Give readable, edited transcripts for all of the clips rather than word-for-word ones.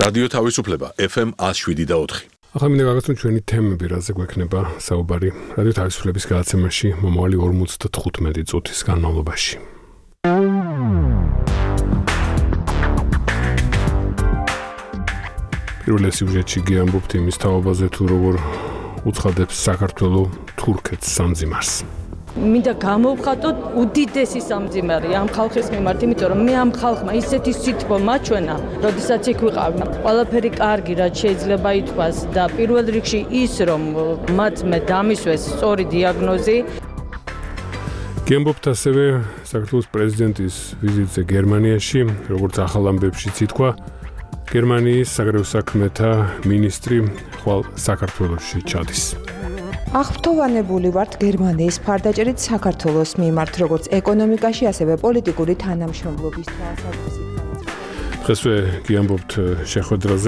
რადიო თავისუფლება FM 107.4. ახლა მინდა გაგაცნო ჩვენი თემები, რაზე გვექნება საუბარი რადიო თავისუფლების გადაცემაში მომავალი 55 წუთის განმავლობაში. პირველ სიუჟეტში გიამბობთ იმის თაობაზე, თუ როგორ უცხადებს საქართველოს თურქეთს სამძიმარს. მინდა გამოვხატოთ უდიდესი სამძიმარი ამ ხალხის მიმართ, იმიტომ რომ მე ამ ხალხმა ისეთი სითბო მაჩვენა, როდესაც იქ ვიყავი. ყველაფერი კარგი, რაც შეიძლება ითქვას და პირველ რიგში ის, რომ მათ მე დამისვეს სწორი დიაგნოზი. გიამბობთ ასევე საქართველოს პრეზიდენტის ვიზიტზე გერმანიაში, როგორც ახალ ამბებშიც ითქვა, გერმანიის საგარეო საქმეთა მინისტრი ხვალ საქართველოში ჩადის. აღფრთოვანებული ვართ გერმანიის მხარდაჭერით საქართველოს მიმართ, როგორც ეკონომიკაში, ასევე პოლიტიკური თანამშრომლობის თვალსაზრისით. დღესვე გიამბობთ შეხვედრაზე,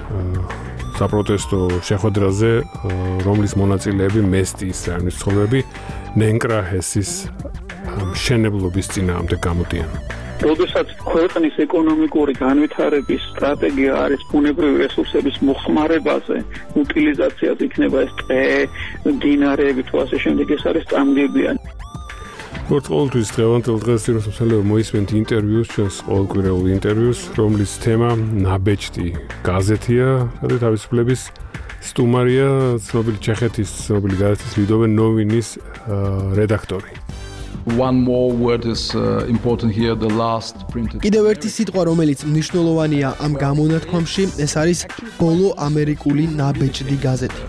საპროტესტო შეხვედრაზე, რომლის მონაწილეები მესტიის რაიონის ცხოვრები ნენკრაჰესის მშენებლობის წინააღმდეგ გამოდიან. როდესაც ქვეყნის ეკონომიკური განვითარების სტრატეგია არის ბუნებრივი რესურსების მოხმარებაზე, უტილიზაციაზე იქნება ეს ტყე, მდინარეები თუ ასე შემდეგ, ეს არის წამგებიანი. როგორც ყოველთვის დღევანდელ დღეს რუსთაველო მოისმენთ ინტერვიუს, ჩვენს ყოველკვირეულ ინტერვიუს, რომლის თემა ნაბეჭდი გაზეთია, რადიო თავისუფლების სტუმარია ცნობილი ჩეხეთის ცნობილი გაზეთის ლიდოვე ნოვინის რედაქტორი. One more word is important here, the last printed. კიდევ ერთი სიტყვა, რომელიც მნიშვნელოვანია ამ გამონათქვამში, ეს არის ბოლო ამერიკული ნაბეჭდი გაზეთი.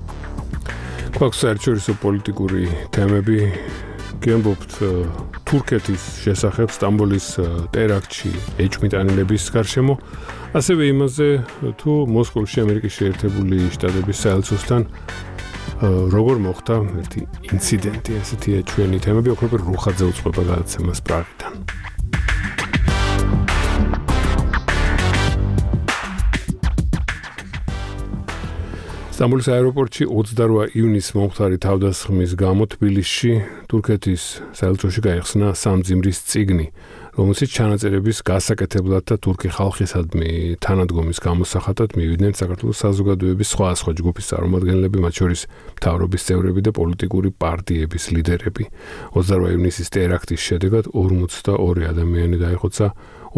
გვაქვს საერთაშორისო პოლიტიკური თემები. გიამბობთ თურქეთის შესახებ სტამბოლის ტერაქტში ეჭვმიტანილების გარშემო, ასევე იმაზე, თუ მოსკოვში ამერიკის შეერთებული შტატების საელჩოსთან როგორ მოხდა ერთი ინციდენტი, ესეთია ჩვენი თემები, ოქროპერ რუხაძე უწყება გადაცემას პრაღიდან. სტამბოლის აეროპორტში 28 ივნისს მომხდარი თავდასხმის გამო თბილისში თურქეთის საელჩოში გაიხსნა სამძიმრის წიგნი, რომელშიც ჩანაწერების გასაკეთებლად და თურქი ხალხისადმი თანადგომის გამოსახატად მივიდნენ საქართველოს საზოგადოების სხვა ჯგუფის წარმომადგენლები, მათ შორის მთავრობის წევრები და პოლიტიკური პარტიების ლიდერები. 28 ივნისის ტერაქტის შედეგად 42 ადამიანი დაიხოცა,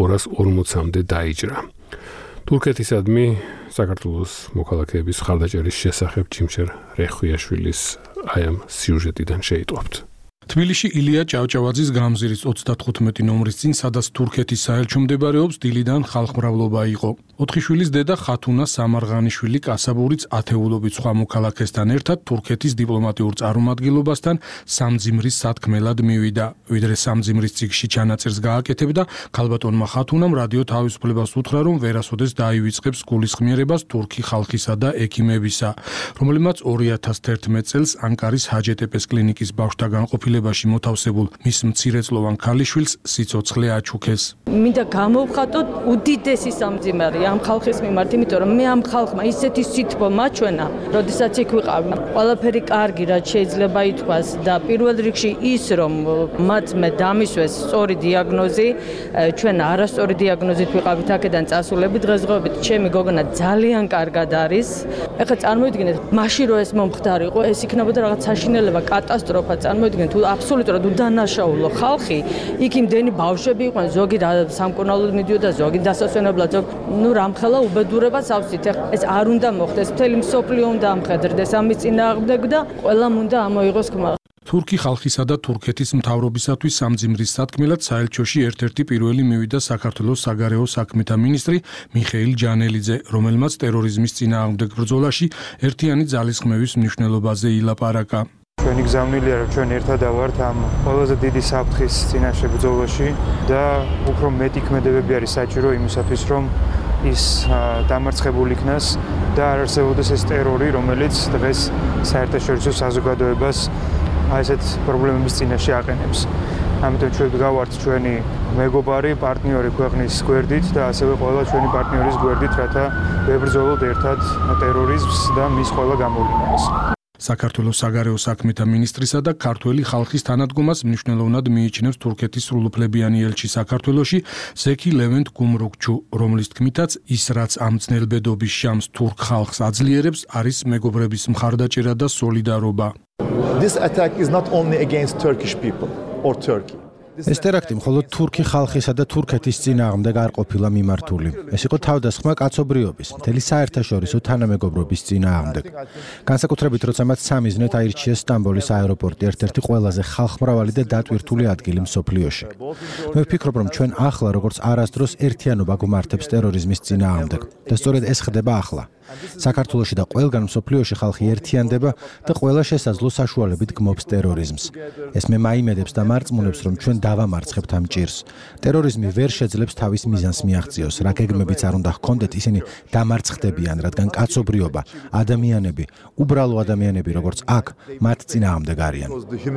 240-მდე დაიჭრა. თურქეთისადმი საქართველოს მოქალაქეების მხარდაჭერის შესახებ ჯიმშერ რეხვიაშვილის აი ამ სიუჟეტიდან შეიტყობთ. თბილისში ილია ჭავჭავაძის გამზირის 35 ნომრის წინ, სადაც თურქეთის საელჩო მდებარეობს, დილიდან ხალხმრავლობა იყო. 4 შვილის დედა ხათუნა სამარღანიშვილი კასაბურიც ათეულობით სხვა მოქალაქესთან ერთად თურქეთის დიპლომატიურ წარმომადგენლობასთან სამძიმრის სათქმელად მივიდა. ვიდრე სამძიმრის წიგნში ჩანაწერს გააკეთებდა, ქალბატონმა ხათუნამ რადიო თავისუფლებას უთხრა, რომ ვერასოდეს დაივიწყებს გულისხმიერებას თურქი ხალხისა და ექიმებისა, რომელმაც 2011 წელს ანკარის ჰაჯეტეპეს კლინიკის ბავშვთა განყოფილებაში მოთავსებულ მის მცირეწლოვან ქალიშვილს სიცოცხლე აჩუქეს. მინდა გამოვხატოთ უდიდესი სამძიმარი ამ ხალხის მიმართ, იმიტომ რომ მე ამ ხალხმა ისეთი სითბო მაჩვენა, როდესაც იქ ვიყავი. ყველაფერი კარგი, რაც შეიძლება ითქვას და პირველ რიგში ის, რომ მათ მე დამისვეს სწორი დიაგნოზი, ჩვენ არასწორი დიაგნოზით ვიყავით აქედან წასულები, დღესდღეობით ჩემი გოგონა ძალიან კარგად არის. ეხლა წარმოიდგინეთ, მაშინ რო ეს მომხდარიყო, ეს იქნებოდა რაღაც საშინელება, კატასტროფა, წარმოიდგინეთ, აბსოლუტურად უდანაშაულო ხალხი, იქ იმდენი ბავშვები იყვნენ, ზოგი სამკურნალოდ მიდიოდა, ზოგი დასასვენებლად, რამხელა უბედურებას ავსით. ეს არ უნდა მოხდეს, მთელი მსოფლიო უნდა ამხედრდეს ამის წინააღმდეგ და ყველამ უნდა ამოიღოს ხმა. თურქი ხალხისა და თურქეთის მთავრობისათვის სამძიმრის სათქმელად საელჩოში ერთ-ერთი პირველი მივიდა საქართველოს საგარეო საქმეთა მინისტრი მიხეილ ჯანელიძე, რომელმაც ტერორიზმის წინააღმდეგ ბრძოლაში ერთიანი ძალისხმევის მნიშვნელობაზე ილაპარაკა. ჩვენი გზავნილია, რომ ჩვენ ერთად ავართ ამ ყველაზე დიდი საფრთხის წინაშე ბრძოლაში და უფრო მეტი ქმედებები არის საჭირო იმისათვის, რომ ის დამარცხებული იქნას და არ არსებობდეს ეს ტერორი, რომელიც დღეს საერთაშორისო საზოგადოებას ასეთ პრობლემების წინაშე აყენებს. ამიტომ ჩვენ გავართ ჩვენი მეგობარი, პარტნიორი ქვეყნის გვერდით და ასევე ყველა ჩვენი პარტნიორის გვერდით, რათა ვებრძოლოთ ერთად ტერორიზმს და მის ყველა გამოვლენას. საქართველოს საგარეო საქმეთა მინისტრისა და ქართველი ხალხის თანადგომას მნიშვნელოვნად მიიჩნევს თურქეთის სრულუფლებიანი ელჩი საქართველოში ზექი ლევენტ გუმრუგჩუ, რომლის თქმითაც ის რაც ამ ძნელბედობის შამს თურქ ხალხს აძლიერებს, არის მეგობრების მხარდაჭერა და სოლიდარობა. This attack is not only against Turkish people or Turkey. ეს ტერაქტი მხოლოდ თურქი ხალხისა და თურქეთის წინააღმდეგ არ ყოფილა მიმართული. ეს იყო თავდასხმა კაცობრიობის, მთელი საერთაშორისო თანამეგობრობის წინააღმდეგ. განსაკუთრებით, როცა მათ სამიზნედ აირჩიეს სტამბოლის აეროპორტი, ერთ-ერთი ყველაზე ხალხმრავალი და დატვირთული ადგილი მსოფლიოში. მე ვფიქრობ, რომ ჩვენ ახლა როგორც არასდროს ერთიანობა გვმართებს ტერორიზმის წინააღმდეგ და სწორედ ეს ხდება ახლა. საქართველოში და ყველგან მსოფლიოში ხალხი ერთიანდება და ყველა შესაძლო საშუალებით გმობს ტერორიზმს. ეს მე მაიმედებს და მარწმუნებს, რომ ჩვენ დავამარცხებთ ამ ჭირს. ტერორიზმი ვერ შეძლებს თავის მიზანს მიაღწიოს, რა გეგმებიც არ უნდა ჰქონდეთ, ისინი დამარცხდებიან, რადგან კაცობრიობა, ადამიანები, უბრალო ადამიანები, როგორც აქ, მათ წინააღმდეგ არიან.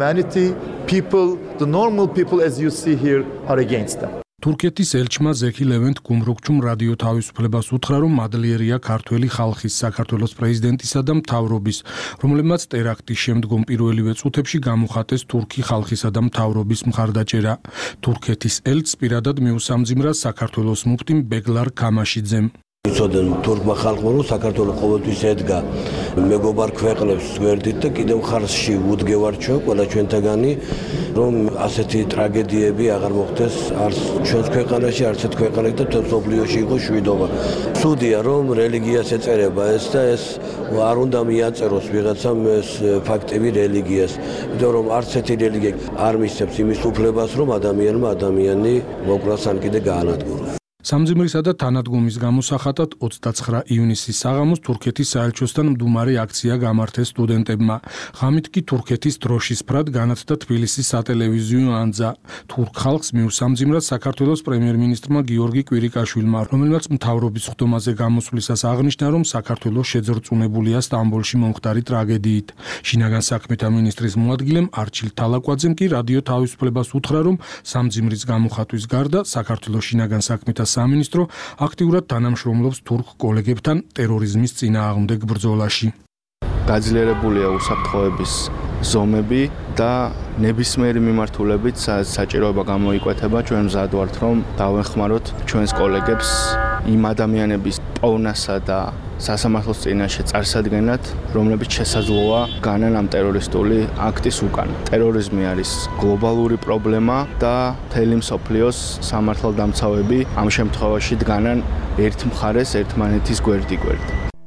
თურქეთის ელჩმა ზექი ლევენტ გუმრუგჩუმ რადიო თავისუფლებას უთხრა, რომ მადლიერია ქართველი ხალხის, საქართველოს პრეზიდენტისა და მთავრობის, რომლებმაც ტერაქტის შემდგომ პირველივე წუთებში გამოხატეს თურქი ხალხისა და მთავრობის მხარდაჭერა. თურქეთის ელჩს პირადად მიუსამძიმრა საქართველოს მუფტიმ ბეგლარ ქამაშიძემ. იცოდნენ თურქმა ხალხმა, რომ საქართველოს ყოველთვის ედგა მეგობარ ქვეყნებს გვერდით და კიდევ ხარსში უდგევარ ყველა ჩვენთაგანი, რომ ასეთი ტრაგედიები აღარ მოხდეს არც ჩვენს ქვეყანაში, არც ერთ ქვეყანაში და თელ მსოფლიოში იყო შვიდობა. სუდია, რომ რელიგიას ეწერება ეს და ეს არ უნდა მიაწეროს ვიღაცამ ეს ფაქტები რელიგიას, იმიტომ რომ არც ერთი რელიგია არ მისცემს იმის უფლებას, რომ ადამიანმა ადამიანი მოკვლას ან კიდე გაანადგუროს. სამძიმრისა და თანადგომის გამოსახატად 29 ივნისის საღამოს თურქეთის საელჩოსთან მდუმარე აქცია გამართეს სტუდენტებმა. ღამით კი თურქეთის დროშის ფრად განათდა თბილისის სატელევიზიო ანძა. თურქ ხალხს მიუსამძიმრა საქართველოს პრემიერ-მინისტრმა გიორგი კვირიკაშვილმა, რომელმაც მთავრობის ხდომაზე გამოსვლისას აღნიშნა, რომ საქართველოს შეძრწუნებულია სტამბოლში მომხდარი ტრაგედიით. შინაგან საქმეთა მინისტრის მოადგილემ არჩილ თალაკვაძემ კი რადიო თავისუფლებას უთხრა, რომ სამძიმრის გამოხატვის გარდა საქართველოს შინაგან საქმეთა სამინისტრო აქტიურად თანამშრომლობს თურქ კოლეგებთან ტერორიზმის წინააღმდეგ ბრძოლაში. გაძლიერებულია უსაფრთხოების ზომები და ნებისმიერი მიმართულებით საჭიროება გამოიკვეთება. ჩვენ მზად ვართ, რომ დავეხმაროთ ჩვენს კოლეგებს იმ ადამიანების პოვნასა და სასამართლოს წინაშე წარსადგენად, რომლებიც შესაძლოა განან ამ ტერორისტული აქტის უკან. ტერორიზმი არის გლობალური პრობლემა და მთელი მსოფლიოს სამართალდამცავები ამ შემთხვევაში დგანან ერთ მხარეს ერთმანეთის გვერდიგვერდ.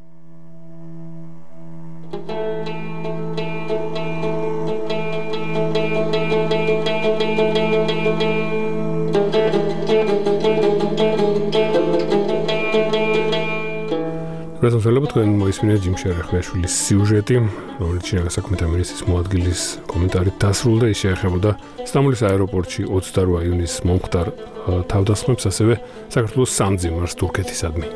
პრეზენტაციაზე თქვენ მოისმინეთ ჯიმ შერეხლაშვილის სიუჟეტი, რომელიც შინაგან საქმეთა მინისტრის მოადგილის კომენტარით დასრულდა. ის შეეხებოდა სტამბოლის აეროპორტში 28 ივნისს მომხდარ თავდასხმებს, ასევე საქართველოს სამძიმარს თურქეთისადმი.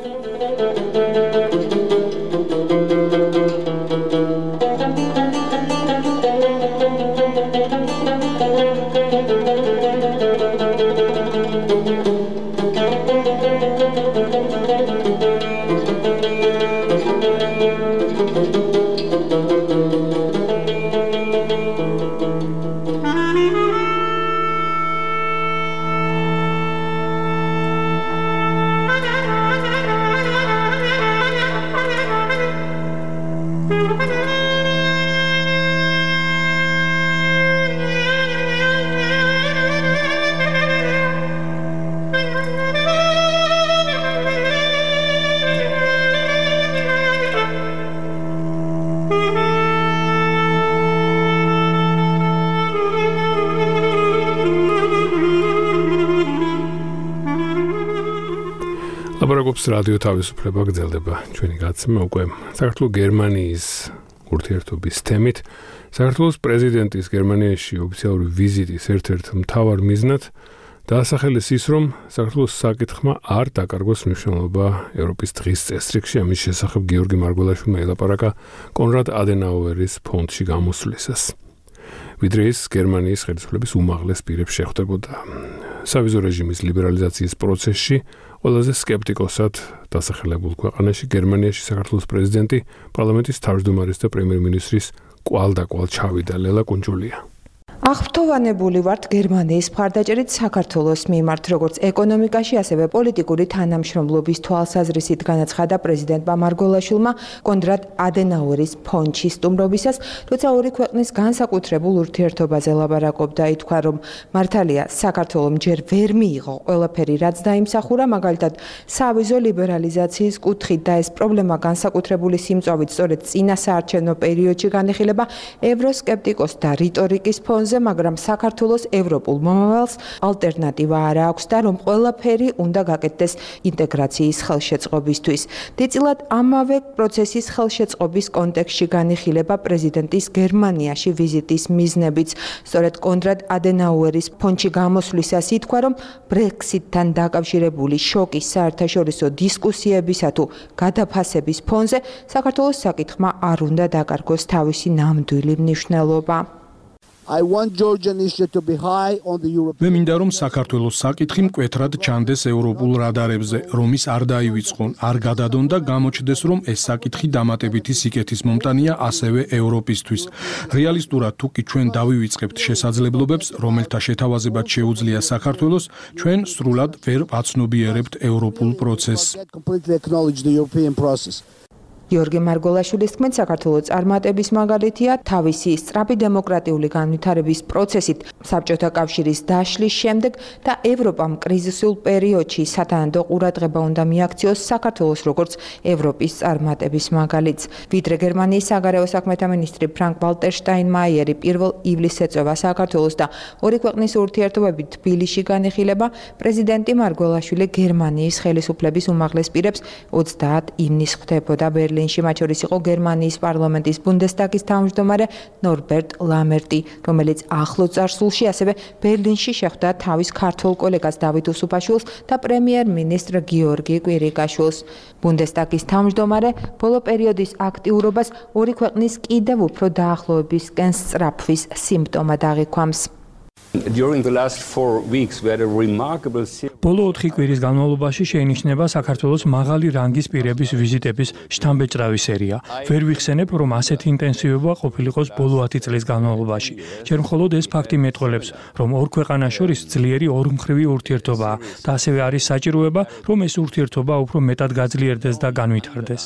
ლაპარაკობს რადიო თავისუფლება, გრძელდება ჩვენი გაცემა უკვე საქართველოს გერმანიის ურთიერთობის თემით. საქართველოს პრეზიდენტის გერმანიაში ოფიციალური ვიზიტის ერთ-ერთ მთავარ მიზნად დაასახელეს ის, რომ საქართველოს საკითხმა არ დაკარგოს მნიშვნელობა ევროპის დღის წესრიგში. ამის შესახებ გიორგი მარგველაშვილმა ელაპარაკა კონრად ადენაუერის ფონდში გამოსვლისას. ვიდრე ის გერმანიის ხელისუფლების უმაღლეს პირებს შეხვდებოდა. სავიზო რეჟიმის ლიბერალიზაციის პროცესში ყველაზე სკეპტიკოსად დასახელებულ ქვეყანაში გერმანიაში საქართველოს პრეზიდენტი, პარლამენტის თავმჯდომარის და პრემიერ-მინისტრის კვალ ჩავიდა ლელა კუნჯულია. აღფრთოვანებული ვართ გერმანიის მხარდაჭერით საქართველოს მიმართ, როგორც ეკონომიკაში, ასევე პოლიტიკური თანამშრომლობის თვალსაზრისით განაცხადა პრეზიდენტმა მარგველაშვილმა კონრად ადენაუერის ფონდში სტუმრობისას, როცა ორი ქვეყნის განსაკუთრებულ ურთიერთობაზე ლაპარაკობდა. ითქვა, რომ მართალია საქართველომ ჯერ ვერ მიიღო ყველაფერი, რაც დაიმსახურა, მაგალითად, სავიზო ლიბერალიზაციის კუთხით და ეს პრობლემა განსაკუთრებული სიმწვავით სწორედ წინა საარჩევნო პერიოდში განიხილება ევროსკეპტიკოსთა რიტორიკის ფონზე, მაგრამ საქართველოს ევროპულ მომავალს ალტერნატივა არ აქვს და რომ ყველაფერი უნდა გაკეთდეს ინტეგრაციის ხელშეწყობისთვის. დიდწილად ამავე პროცესის ხელშეწყობის კონტექსტში განიხილება პრეზიდენტის გერმანიაში ვიზიტის მიზნებიც. სწორედ კონრად ადენაუერის ფონდში გამოსვლისას ითქვა, რომ ბრექსიტთან დაკავშირებული შოკის საერთაშორისო დისკუსიებისა თუ გადაფასების ფონზე საქართველოს საკითხმა არ უნდა დაკარგოს თავისი ნამდვილი მნიშვნელობა. მე მინდა რომ საქართველოს საკითხი მკვეთრად ჩანდეს ევროპულ რადარებზე, რომ ის არ დაივიწყონ, არ გადადონ და გამოჩნდეს, რომ ეს საკითხი დამატებითი სიკეთის მომტანია ასევე ევროპისთვის. რეალისტურად თუ კი ჩვენ დავივიწყებთ შესაძლებლობებს, რომელთა შეთავაზებაც შეუძლია საქართველოს, ჩვენ სრულად ვერ ვაცნობიერებთ ევროპულ პროცესს. გიორგი მარგველაშვილის თქმით, საქართველოს წარმატების მაგალითია თავისი სწრაფი დემოკრატიული განვითარების პროცესით საბჭოთა კავშირის დაშლის შემდეგ და ევროპამ კრიზისულ პერიოდში სათანადო ყურადღება უნდა მიაქციოს საქართველოს როგორც ევროპის წარმატების მაგალითს. ვიდრე გერმანიის საგარეო საქმეთა მინისტრი ფრანკ ვალტერ შტაინმაიერი 1 ივლისს ეწევა საქართველოს და ორი ქვეყნის ურთიერთობები თბილისში განიხილება, პრეზიდენტი მარგველაშვილი გერმანიის ხელისუფლების უმაღლეს პირებს 30 ივნისს ხვდებოდა ბერლინში. მათ შორის იყო გერმანიის პარლამენტის ბუნდესტაგის თავმჯდომარე ნორბერტ ლამერტი, რომელიც ახლო წარსულში ასევე ბერლინში შეხვდა თავის ქართველ კოლეგას დავით უსუფაშვილს და პრემიერ-მინისტრ გიორგი კვირიკაშვილს. ბუნდესტაგის თავმჯდომარე ბოლო პერიოდის აქტიურობას ორი ქვეყნის კიდევ უფრო დაახლოებისკენ სწრაფვის სიმპტომად აღიქვამს. ბოლო 4 კვირის განმავლობაში შეინიშნება საქართველოს მაღალი რანგის პირების ვიზიტების შთამბეჭდავი სერია. ვერ ვიხსენებ, რომ ასეთი ინტენსივობა ყოფილიყოს ბოლო 10 წლის განმავლობაში. ჯერ მხოლოდ ეს ფაქტი მეტყველებს, რომ ორ ქვეყანას შორის ძლიერი ორმხრივი ურთიერთობაა და ასევე არის საჭიროება, რომ ეს ურთიერთობა უფრო მეტად გაძლიერდეს და განვითარდეს.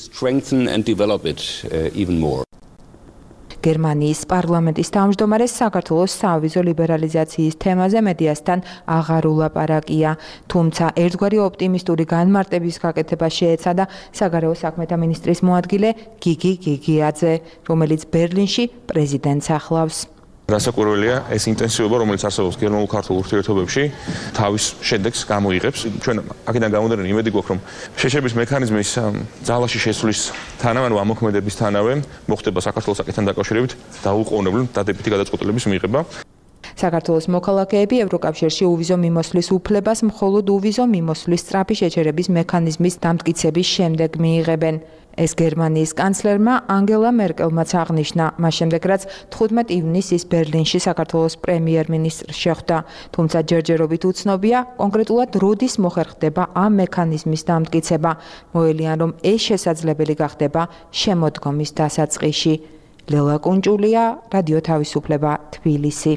გერმანიის პარლამენტის თავმჯდომარე საქართველოს სავიზო ლიბერალიზაციის თემაზე მედიასთან აღარ ულაპარაკია, თუმცა ერთგვარი ოპტიმისტური განმარტების გაკეთება შეეცადა საგარეო საქმეთა მინისტრის მოადგილე გიგი გიგიაძე, რომელიც ბერლინში პრეზიდენტს ახლავს. Გასაკვირველია ეს ინტენსივობა, რომელიც არსებობს გერმანულ-ქართულ ურთიერთობებში, თავის შედეგს გამოიღებს. ჩვენ აქედან გამომდინარე იმედი გვაქვს, რომ შეშების მექანიზმის ძალაში შესვლის თანავე ამოქმედებისთანავე მოხდება საქართველოს საკითხთან დაკავშირებით დაუყოვნებლივ დადებითი გადაწყვეტილების მიღება. საქართველოს მოქალაქეები ევროკავშირში უვიზო მიმოსვლის უფლებას მხოლოდ უვიზო მიმოსვლის სწრაფი შეჩერების მექანიზმის დამტკიცების შემდეგ მიიღებენ. ეს გერმანიის კანცლერმა ანგელა მერკელმაც აღნიშნა, მას შემდეგ რაც 15 ივნისს ის ბერლინში საქართველოს პრემიერ-მინისტრს შეხვდა, თუმცა ჯერჯერობით უცნობია კონკრეტულად როდის მოხერხდება ამ მექანიზმის დამტკიცება. მოელიან, რომ ეს შესაძლებელი გახდება შემოდგომის დასაწყისში. ლელა კუნჯულია, რადიო თავისუფლება, თბილისი.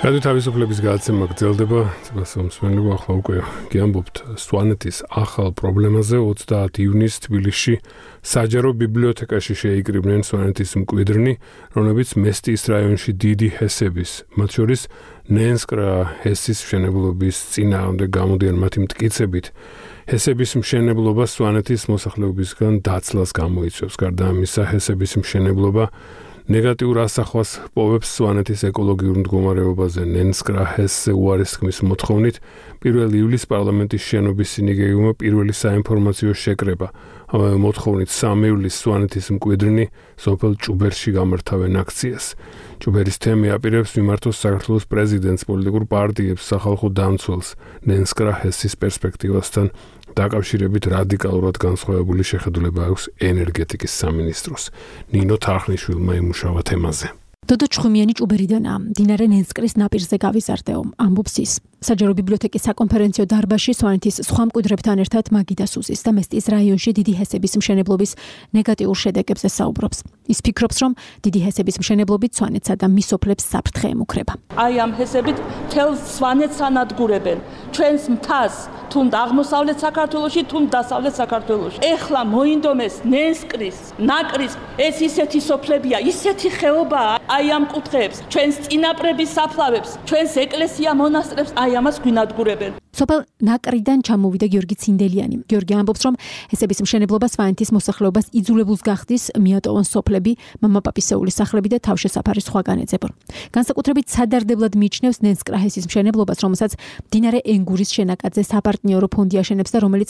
რადიო თავისუფლების გადაცემა გრძელდება, მსმენელებო, ახლა უკვე გიამბობთ სვანეთის ახალ პრობლემაზე. 30 ივნისს თბილისში საჯარო ბიბლიოთეკაში შეიკრიბნენ სვანეთის მკვიდრნი, რომლებიც მესტიის რაიონში დიდი ჰესების, მათ შორის ნენსკრა ჰესის მშენებლობის წინააღმდეგ გამოდიან მათი მტკიცებით. ჰესების მშენებლობა სვანეთის მოსახლეობისგან დაცლას გამოიწვევს. გარდა ამისა, ჰესების მშენებლობა ნეგატიურ ასახვას პოვებს სვანეთის ეკოლოგიურ მდგომარეობაზე. ნენსკრა ჰესზე უარესთქმის მოთხოვნით 1 ივლისს პარლამენტის შენობის სინიგეიუმმა პირველი საინფორმაციო შეკრება. ამავე მოთხოვნით 3 ივლისს სვანეთის მკვიდრნი სოფელ ჭუბერში გამართავენ აქციას. ჭუბერის თემი აპირებს მიმართოს საქართველოს პრეზიდენტს, პოლიტიკურ პარტიებს, სახალხო დამცველს ნენსკრა ჰესის პერსპექტივასთან დაკავშირებით რადიკალურად განსხვავებული შეხედულება აქვს ენერგეტიკის სამინისტროს. ნინო თარხნიშვილმა იმუშავა თემაზე. დოდო ჩხუმიანი ჭუბერიდანაა, მდინარე ნენსკრის ნაპირზე გავიზარდეო, ამბობს ის. საჯარო ბიბლიოთეკის საკონფერენციო დარბაზში სვანეთის სხვა მკვიდრებთან ერთად მაგიდა სუზის და მესტიის რაიონში დიდი ჰესების მშენებლობის ნეგატიურ შედეგებზე საუბრობს. ის ფიქრობს, რომ დიდი ჰესების მშენებლობით სვანეთსა და მის სოფლებს საფრთხე ემუქრება. აი ამ ჰესებით თელ სვანეთს ანადგურებენ. ჩვენს მთას თუნდ აღმოსავლეთ საქართველოში, თუნდ დასავლეთ საქართველოში. ეხლა მოინდომეს ნენსკრის, ნაკრის ეს ისეთი სოფლებია, ისეთი ხეობაა, აი ამ კუთხეებს, ჩვენს წინაპრების საფლავებს, ჩვენს ეკლესია მონასტრებს აი ამას გვინადგურებენ. სოფელ ნაკრიდან ჩამოვიდა გიორგი ცინდელიანი. გიორგი ამბობს, რომ ჰესების მშენებლობა სვანეთის მოსახლეობას იძულებულს გახდის მიატოვონ სოფლები, მამაპაპისეულის სახლები და თავშესაფარი სხვაგან ეძებონ. განსაკუთრებით სადარდებლად მიიჩნევს ნენსკრა ჰესის მშენებლობას, რომელსაც მდინარე ენგურის შენაკადზე საპარტნიორო ფონდი აშენებს და რომელიც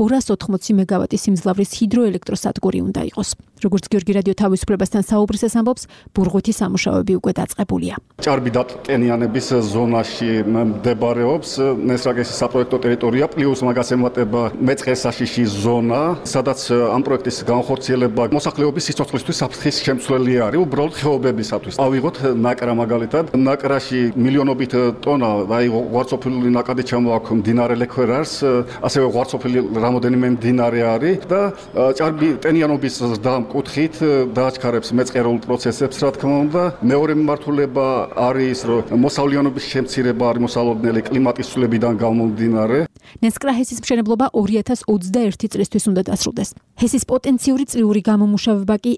280 მეგავატის სიმძლავრის ჰიდროელექტროსადგური უნდა იყოს. როგორც გიორგი რადიო თავისუფლებასთან საუბრისას ამბობს, ბურღვითი სამუშაოები უკვე დაწყებულია. ჭარბი დატენიანების ზონაში მდებარეობს ნენსკრა საპროექტო ტერიტორია პლუს მაგას ემატება მეწყერსაშიში ზონა, სადაც ამ პროექტის განხორციელება მოსახლეობის სიცოცხლისთვის საფრთხის შემცვლელი არის, უბრალოდ ხეობებისათვის. ავიღოთ ნაკრა მაგალითად, ნაკრაში მილიონობით ტონა, აი ღვარცოფილი ნაკადი ჩამოაქვს მდინარე ლექვერარს, ასევე ღვარცოფილი რამოდენიმე მდინარე არის და ჭარბი ტენიანობის ზრდა კუთხით დააჩქარებს მეწყერულ პროცესებს, რა თქმა უნდა. მეორე მიმართულება არის, რომ მოსავლიანობის შემცირება არის მოსალოდნელი კლიმატის ცვლილებიდან გამომდინარე. ნენსკრა ჰესის მშენებლობა 2021 წლისთვის უნდა დასრულდეს. ჰესის პოტენციური წლიური გამომუშავება კი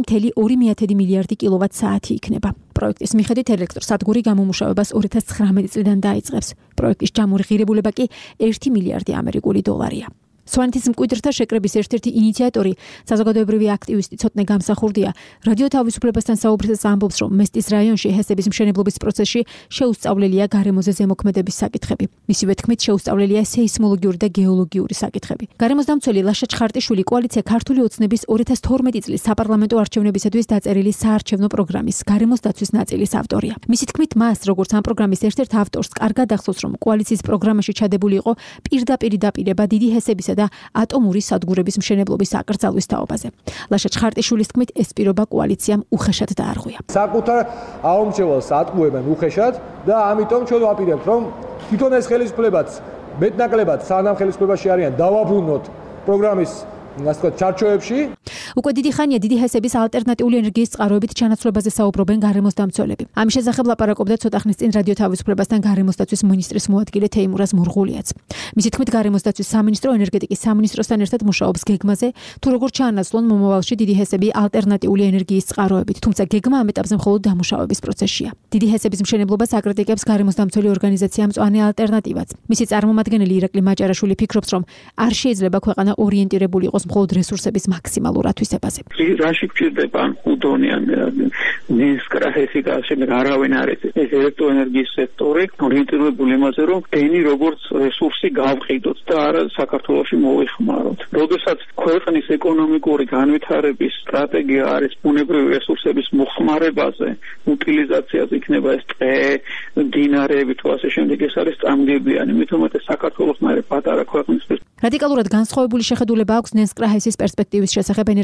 1,2 მილიარდი კილოვატ-საათი იქნება. პროექტის მიხედვით ელექტროსადგური გამომუშავებას 2019 წლიდან დაიწყებს. პროექტის ჯამური ღირებულება კი 1 მილიარდი ამერიკული დოლარია. სვანეთის მკვიდრთა შეკრების ერთ-ერთი ინიციატორი, საზოგადოებრივი აქტივისტი ცოტნე გამსახურდია, რადიო თავისუფლებასთან საუბრისას ამბობს, რომ მესტიის რაიონში ჰესების მშენებლობის პროცესში შეუსწავლელია გარემოზე ზემოქმედების საკითხები. მისივე თქმით, შეუსწავლელია სეისმოლოგიური და გეოლოგიური საკითხები. გარემოსდამცველი ლაშა ჩხარტიშვილი კოალიცია ქართული ოცნების 2012 წლის საპარლამენტო არჩევნებისათვის დაწერილი საარჩევნო პროგრამის გარემოს დაცვის ნაწილის ავტორია. მისი თქმით, მას, როგორც ამ პროგრამის ერთ-ერთ ავტორს, კარგად ახსოვს, რომ კოალიციის პროგრამაში ჩადებული იყო პირდაპირ დაპირება დიდი ჰესების და ატომური სადგურების მშენებლობის აკრძალვის თაობაზე. ლაშა ჩხარტიშვილის თქმით, ეს პირობა კოალიციამ უხეშად დაარღვია. საკუთარ აუმრჩევალს ატყუებენ უხეშად და ამიტომ ჩვენ ვაპირებთ, რომ თვითონ ეს ხელისუფლებაც მეტნაკლებად სანამ ხელისუფლებაში არიან დავაბრუნოთ პროგრამის ჩარჩოებში. უკვე დიდი ხანია დიდი ჰესების ალტერნატიული ენერგიის წყაროებით ჩანაცვლებაზე საუბრობენ გარემოსდამცველები. ამის შესახებ ლაპარაკობდა ცოტა ხნის წინ რადიო თავისუფლებასთან გარემოსდაცვის მინისტრის მოადგილე თეიმურაზ მურღულიაც. მისი თქმით, გარემოსდაცვის სამინისტრო ენერგეტიკის სამინისტროსთან ერთად მუშაობს გეგმაზე, თუ როგორ ჩაანაცვლონ მომავალში დიდი ჰესები ალტერნატიული ენერგიის წყაროებით, თუმცა გეგმა ამ ეტაპზე მხოლოდ დამუშავების პროცესშია. დიდი ჰესების მშენებლობას აკრიტიკებს გარემოსდამცველი ორგანიზაცია მწვანე ალტერნატივაც. მისი წარმომადგენელი ირაკლი მაჭარაშვილი ფიქრობს, რომ არ შეიძლება ქვეყანა ორიენტირებული იყოს მხოლოდ რესურსების მაქსიმალურ ათვისებაზე. რაში გვჭირდება უდონიან ნენსკრა ჰესი გააშენებენ არავინ არის ეს ელექტროენერგიის სექტორი ორიენტირებული იმაზე, რომ ენი როგორც რესურსი გავყიდოთ და არა საქართველოში მოიხმაროთ. როდესაც ქვეყნის ეკონომიკური განვითარების სტრატეგია არის ბუნებრივი რესურსების მოხმარებაზე, უტილიზაციაზე, იქნება ეს ტყე, მდინარეები თუ ასე შემდეგ, ეს არის წამგებიანი, მით უმეტეს საქართველოს მერე პატარა ქვეყნისთვის. რადიკალურად განსხვავებული შეხედულება აქვს ნენსკრა ჰესის პერსპექტივის შესახებ ენერგეტიკის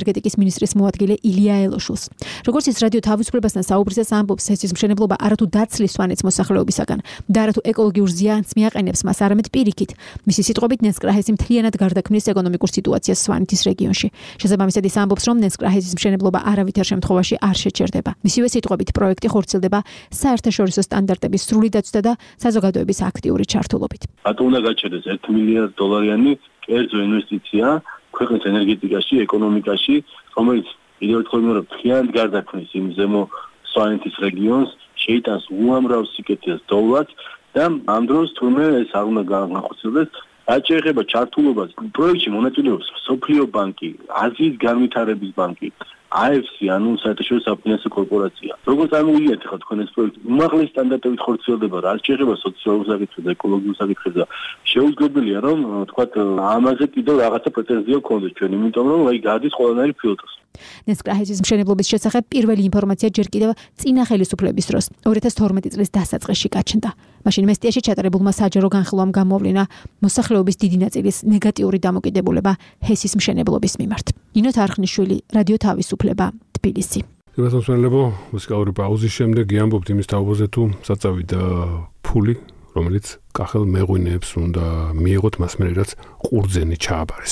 ენერგეტიკის მინისტრის მოადგილე ილია ელოშულს. როგორც ის რადიო თავისუფლებასთან საუბრისას ამბობს, ჰესის მშენებლობა არათუ დაცლის სვანეთს მოსახლეობისაგან და არათუ ეკოლოგიურ ზიანს მიაყენებს მას, არამედ პირიქით. მისი სიტყვებით ნესკრაჰესი მთლიანად გარდაქმნის ეკონომიკურ სიტუაციას სვანეთის რეგიონში. შესაბამისად ის ამბობს, რომ ნესკრაჰესის მშენებლობა არავითარ შემთხვევაში არ შეჩერდება. მისივე სიტყვებით პროექტი ხორციელდება საერთაშორისო სტანდარტების სრული დაცვისა და საზოგადოების აქტიური ჩართულობით. რატო უნდა გაჩერდეს $1 მილიარდიანი კერძო ინვესტიცია ქვეყნის ენერგეტიკაში, ეკონომიკაში, რომელიც კიდევ ერთხელ ვიმეორებ, მთლიანად გარდაქმნის იმ ზემო სვანეთის რეგიონს, შეიტანს უამრავ სიკეთეს დოვლად და ამ დროს თურმე ეს არ უნდა განხორციელდეს. რაც შეეხება ჩართულობას, პროექტში მონაწილეობს მსოფლიო ბანკი, აზიის განვითარების ბანკი, AFC, ანუ საერთაშორისო საფინანსო კორპორაცია. როგორც ამოვიეთ ახლა თქვენ ეს პროექტი, უმაღლესი სტანდარტებით ხორციელდება, რაც შეეხება სოციალურ საკითხებს და ეკოლოგიურ საკითხებს და შეუძლებელია, რომ თქვათ ამაზე კიდევ რაღაცა პრეტენზია გქონდეს ჩვენ, იმიტომ რომ აი გადის ყველანაირი ფილტრს. ნესკრაჰესის მშენებლობის შესახებ პირველი ინფორმაცია ჯერ კიდევ წინა ხელისუფლების დროს 2012 წლის დასაწყისში გაჩნდა. მაშინ მესტიაში ჩატარებულმა საჯარო განხილვამ გამოვლინა მოსახლეობის დიდი ნაწილის ნეგატიური დამოკიდებულება ჰესის მშენებლობის მიმართ. ნინო თარხნიშვილი, რადიო თავისუფლება, თბილისი. გასასვლელებო მუსიკალური პაუზის შემდეგ გიამბობთ იმის თაობაზე თუ საწავიდა ფული, რომელიც კახელ მეღვინეებს უნდა მიიღოთ მას მერე რაც ყურძენი ჩააბარეს.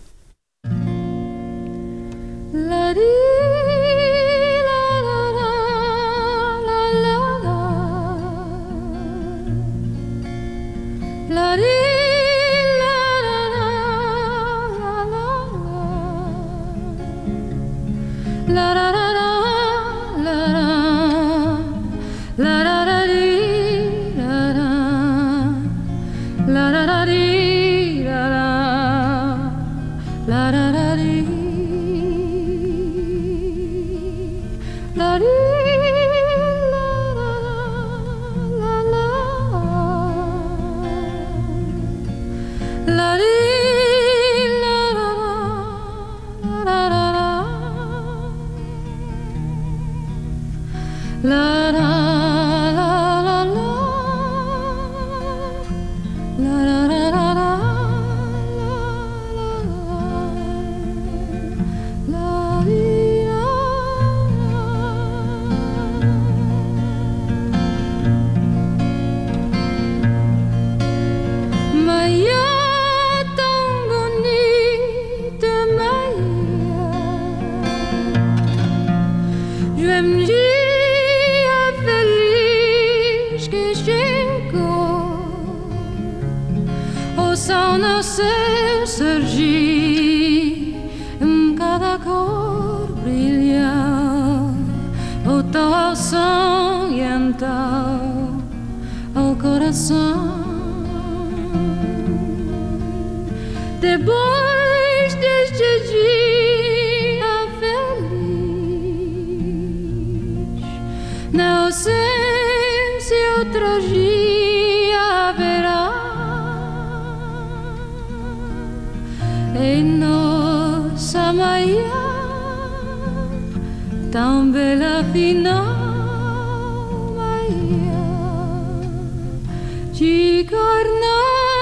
Depois deste dia feliz, na ausência outro dia haverá em nossa manhã tão bela final, manhã de carnaval.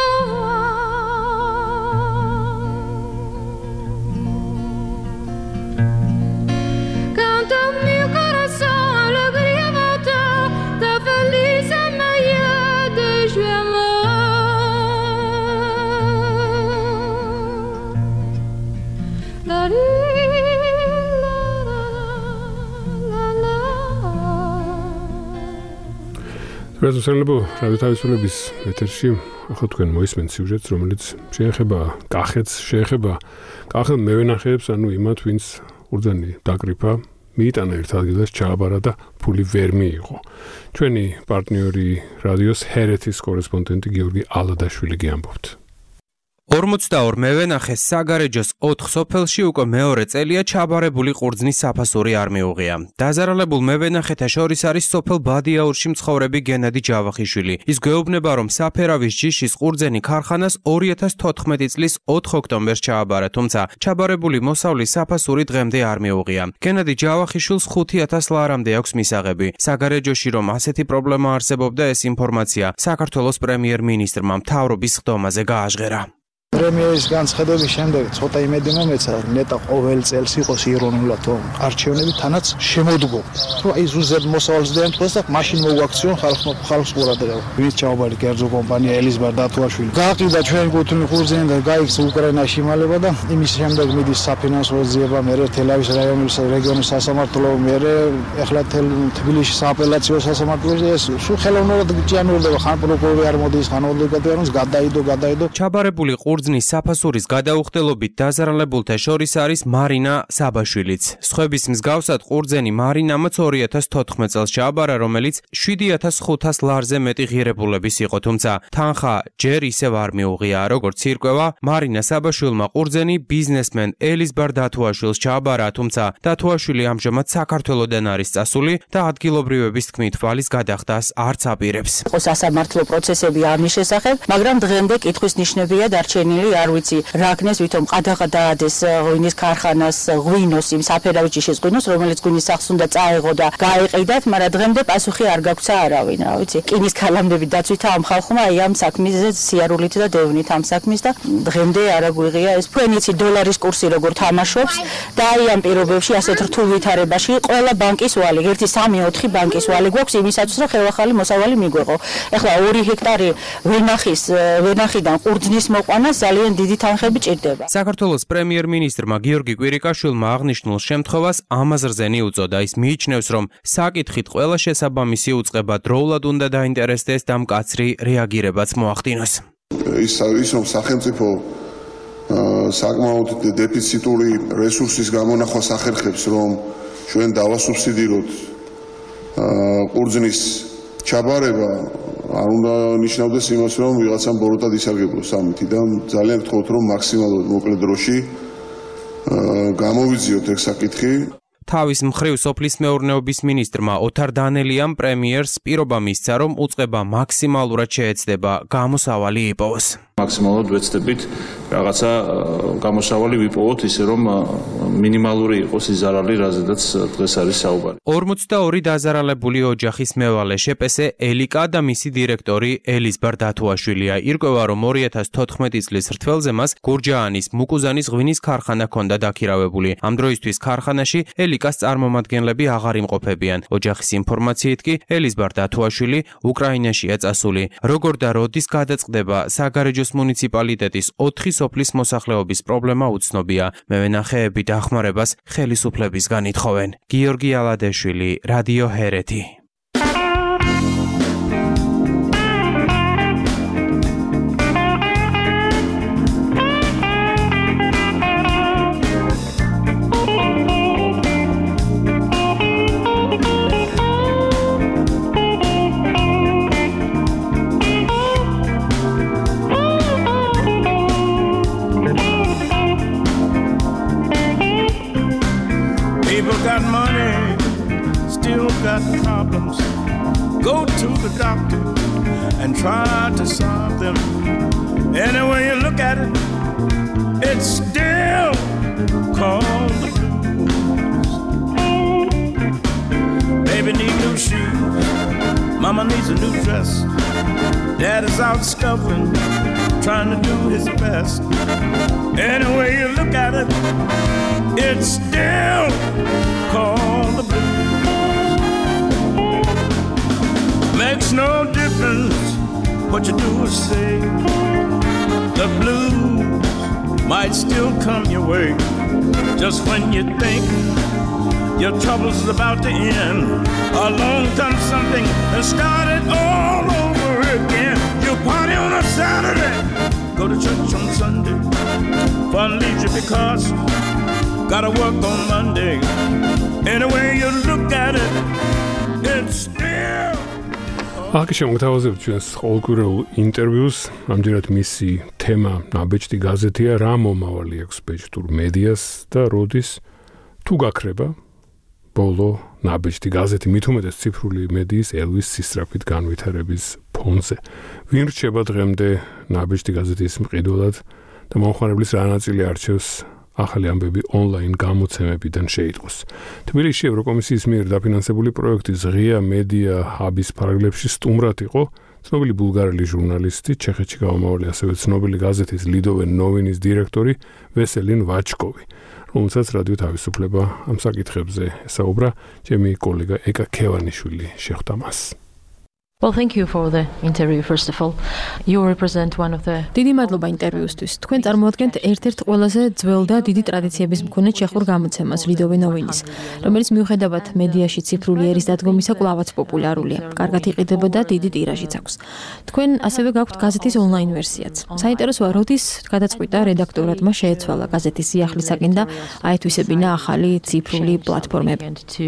გასასვლელებო რადიო თავისუფლების ეთერში ახლა თქვენ მოისმენთ სიუჟეტს, რომელიც შეეხება კახეთს, შეეხება კახელ მევენახეებს, ანუ იმათ, ვინც ყურძენი დაკრიფა, მიიტანა ერთ ადგილას, ჩააბარა და ფული ვერ მიიღო. ჩვენი პარტნიორი რადიოს ჰერეთის კორესპონდენტი გიორგი ალადაშვილი გიამბობთ. 42 მევენახეს საგარეჯოს 4 სოფელში უკვე მეორე წელია ჩაბარებული ყურძნის საფასური არ მიუღია. დაზარალებულ მევენახეთა შორის არის სოფელ ბადიაურში მცხოვრები გენადი ჯავახიშვილი. ის გვეუბნება, რომ საფერავის ჯიშის ყურძენი ქარხანას 2014 წლის 4 ოქტომბერს ჩააბარა, თუმცა ჩაბარებული მოსავლის საფასური დღემდე არ მიუღია. გენადი ჯავახიშვილს 5000 ლარამდე აქვს მისაღები. საგარეჯოში რომ ასეთი პრობლემა არსებობდა, ეს ინფორმაცია საქართველოს პრემიერ-მინისტრმა მთავრობის ხდომაზე გააჟღერა. პრემიერის განცხადების შემდეგ ცოტა იმედი მომეცა, ნეტა ყოველ წელს იყოს ირონულად არჩევნები თანაც შემოდგო. თუ აი ზუსტად მოსავალს დაემთხვეს და მაშინ მოგვაქციონ ხალხს ყურადღება. ვინც ჩაუბარი კერძო კომპანია ელიზბარ დათუაშვილი. გააყიდა ჩვენ გუთუნი ხურზენ და გაიქცა უკრაინაში იმალება და იმის შემდეგ მიდის საფინანსო ძიება, მერე თელავის რაიონის რეგიონის სასამართლო, მერე ეხლა თბილისის სააპელაციო სასამართლოში ეს სულ ხელოვნურად ჭიანურდება, ხან პროკურორი არ მოდის, ხან ადვოკატი არ მოდის, გადაიდო. ჩაბარებული ყურძნის საფასურის გადაუხდელობით დაზარალებულთა შორის არის მარინა საბაშვილიც. სხვების მსგავსად ყურძენი მარინამაც 2014 წელს ჩააბარა, რომელიც 7500 ლარზე მეტი ღირებულების იყო, თუმცა თანხა ჯერ ისევ არ მიუღია. როგორც ირკვევა, მარინა საბაშვილმა ყურძენი ბიზნესმენ ელიზბარ დათუაშვილს ჩააბარა, თუმცა დათუაშვილი ამჟამად საქართველოდან არის წასული და ადგილობრივების თქმით ვალის გადახდას არც აპირებს. სასამართლო პროცესები ამის შესახებ, მაგრამ დღემდე კითხვის ნიშნებია დარჩენილი, არ ვიცი, რა ქნეს ვითომ ყადაღა დაადეს ღვინის ქარხანას, ღვინოს იმ საფერავჭიშის ღვინოს, რომელიც ღვინის სახს უნდა წაეღო და გაეყიდათ, მაგრამ დღემდე პასუხი არ გაგვცა არავინ, რა ვიცი. კინის ქალამდები დაცვითა ამ ხალხმა აი ამ საქმეზე სიარულით და დევნით ამ საქმის და დღემდე არ აგვიღია ეს ფენიცი დოლარის კურსი როგორ თამაშობს და აი ამ პირობებში ასეთ რთულ ვითარებაში ყველა ბანკის ვალი, 1-3-4 ბანკის ვალი გვაქვს იმისათვის, რომ ხელახალი მოსავალი მიგვეღო. ეხლა 2 ჰექტარი ვენახიდან ყურძნის მოყვანას ძალიან დიდი თანხები ჭირდება. საქართველოს პრემიერ-მინისტრმა გიორგი კვირიკაშვილმა აღნიშნულ შემთხვევას ამაზრზე მიუწოდა. ის მიიჩნევს, რომ საკითხით ყველა შესაბამისი უწყება დროულად უნდა დაინტერესდეს და მკაცრი რეაგირებაც მოახდინოს. ის რომ სახელმწიფო საკმაოდ დეფიციტური რესურსის გამონახვას ახერხებს, რომ ჩვენ დავასუბსიდიროთ ყურძნის ჩაბარება, არ უნდა ნიშნავდეს იმას, რომ ვიღაცამ ბოროტად ისარგებლოს ამითი და ძალიან გთხოვთ, რომ მაქსიმალურად მოკლე დროში გამოვიძიოთ ეს საკითხი. თავის მხრივ სოფლის მეურნეობის მინისტრმა ოთარ დანელიამ პრემიერს პირობა მისცა, რომ უწყება მაქსიმალურად შეეცდება გამოსავალი იპოვოს. მაქსიმალურად ვეცდებით რაღაცა გამოსავალი ვიპოვოთ, ისე რომ მინიმალური იყოს ის ზარალი, რაზედაც დღეს არის საუბარი. 42 დაზარალებული ოჯახის მევალე შეპესე ელიკა და მისი დირექტორი ელიზბარ დათუაშვილია. ირკვევა, რომ 2014 წლის რთველზე მას გურჯაანის მუკუზანის ღვინის ქარხანა ჰქონდა დაქირავებული. ამ დროისთვის ქარხანაში ელიკას წარმომადგენლები აღარ იმყოფებიან. ოჯახის ინფორმაციით კი ელიზბარ დათუაშვილი უკრაინაშია წასული. როგორ და როდის გადაწყდება საგარეჯო მუნიციპალიტეტის 4 სოფლის მოსახლეობის პრობლემა უცნობია. მევენახეები დახმარებას ხელისუფლებისგან ითხოვენ. გიორგი ალადეშვილი, რადიო ჰერეთი. Problems, go to the doctor and try to solve them. Any way you look at it, it's still called the blues. Baby needs new shoes, mama needs a new dress. Dad is out scuffling, trying to do his best. Any way you look at it, it's still called the blues. Makes no difference what you do or say. The blues might still come your way. Just when you think your troubles is about to end, along comes something and start it all over again. You party on a Saturday, go to church on Sunday. Fun leaves you because gotta work on Monday. Any way you look at it, it's still. აქ შემოგთავაზებთ ჩვენს ყოველკვირეულ ინტერვიუს. ამჯერად მისი თემა ნაბეჭდი გაზეთია, რა მომავალი აქვს ბეჭდურ მედიას და როდის თუ გაქრება ბოლო ნაბეჭდი გაზეთი, მით უმეტეს ციფრული მედიის ელვის სისწრაფით განვითარების ფონზე. ვინ რჩება დღემდე ნაბეჭდი გაზეთის მყიდველად და მომხმარებლის რა ნაწილი არჩევს ახალი ამბები ონლაინ გამოცემებიდან შეიტყოს. თბილისში ევროკომისიის მიერ დაფინანსებული პროექტის ღია მედია ჰაბის ფარგლებში სტუმრად იყო ცნობილი ბულგარელი ჟურნალისტი, ჩეხეთში გამომავალი ასევე ცნობილი გაზეთის ლიდოვე ნოვინის დირექტორი ვესელინ ვაჩკოვი, რომელსაც რადიო თავისუფლება ამ საკითხებზე ესაუბრა, ჩემი კოლეგა ეკა ქევანიშვილი შეხვდა მას. Well, thank you for the interview first of all. You represent one of the დიდი მადლობა ინტერვიუსთვის. თქვენ წარმოადგენთ ერთ-ერთ ყველაზე ძველ და დიდი ტრადიციების მქონე ჩეხურ გამოცემას ლიდოვე ნოვინის, რომელიც მიუხედავად მედიაში ციფრული ერის დადგომისა კვლავაც პოპულარულია. კარგად იყიდება და დიდი ტირაჟიც აქვს. თქვენ ასევე გაქვთ გაზეთის ონლაინ ვერსიაც. საინტერესოა, როდის გადაწყვიტა რედაქტორატმა შეეცვალა გაზეთის სიახლისაკენ და აეთვისებინა ახალი ციფრული პლატფორმები.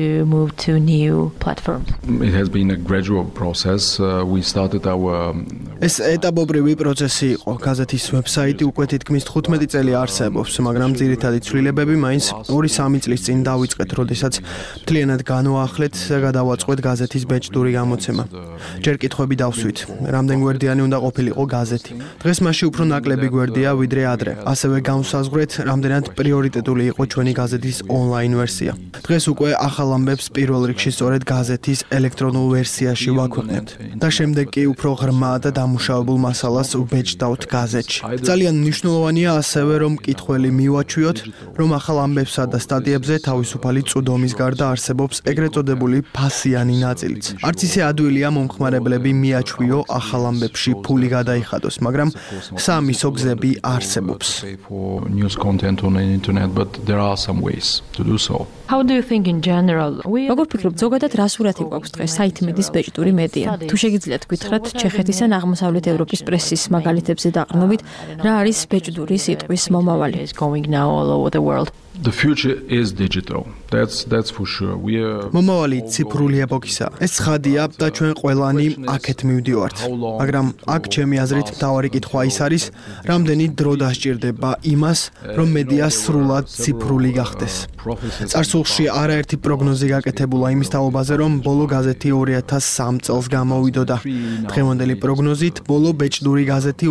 It has been a gradual process. We started our ეს ეტაპობრივი პროცესი იყო. გაზეთის ვებსაიტი უკვე თითქმის 15 წელი არსებობს, მაგრამ ძირითადი ცვლილებები მაინც 2-3 წლის წინ დავიწყეთ, როდესაც მთლიანად განვაახლეთ და გადავაწყვეთ გაზეთის ბეჭდური გამოცემა. ჯერ კითხვები დავსვით, რამდენ გვერდიანი უნდა ყოფილიყო გაზეთი. დღეს მასში უფრო ნაკლები გვერდია ვიდრე ადრე. ასევე განვსაზღვრეთ, რამდენად პრიორიტეტული იყო ჩვენი გაზეთის ონლაინ ვერსია. დღეს უკვე ახალ ამბებს პირველ რიგში სწორედ გაზეთის ელექტრონულ ვერსიაში ვაქვეყნებთ. და შემდეგ კი უფრო ღრმა და დამუშავებულ მასალას ვბეჭდავთ გაზეთში. ძალიან მნიშვნელოვანია ასევე, რომ მკითხველი მივაჩვიოთ, რომ ახალ ამბებსა და სტატიებზე თავისუფალი წვდომის გარდა არსებობს ეგრეთ წოდებული ფასიანი ნაწილიც. არც ისე ადვილია მომხმარებლები მიაჩვიო ახალ ამბებში ფული გადაიხადოს, მაგრამ საამისო გზები არსებობს. How do you think in general? როგორ ფიქრობთ, ზოგადად რა სურათი გვაქვს დღეს საითმედის ბეჭდური მედია? თუ შეგიძლიათ გითხრათ ჩეხეთის ან აღმოსავლეთ ევროპის პრესის მაგალითებზე დაყრდნობით, რა არის ბეჭდური სიტყვის მომავალი? The future is digital. That's for sure. მომავალი ციფრული ეპოქისა. ეს ცხადია და ჩვენ ყველანი აქეთ მივდივართ. მაგრამ აქ ჩემი აზრით მთავარი კითხვა ის არის, რამდენი დრო დასჭირდება იმას, რომ მედია სრულად ციფრული გახდეს. წარსულში არაერთი პროგნოზი გაკეთებულა იმის თაობაზე, რომ ბოლო გაზეთი 2003 წელს გამოვიდოდა. დღევანდელი პროგნოზით ბოლო ბეჭდური გაზეთი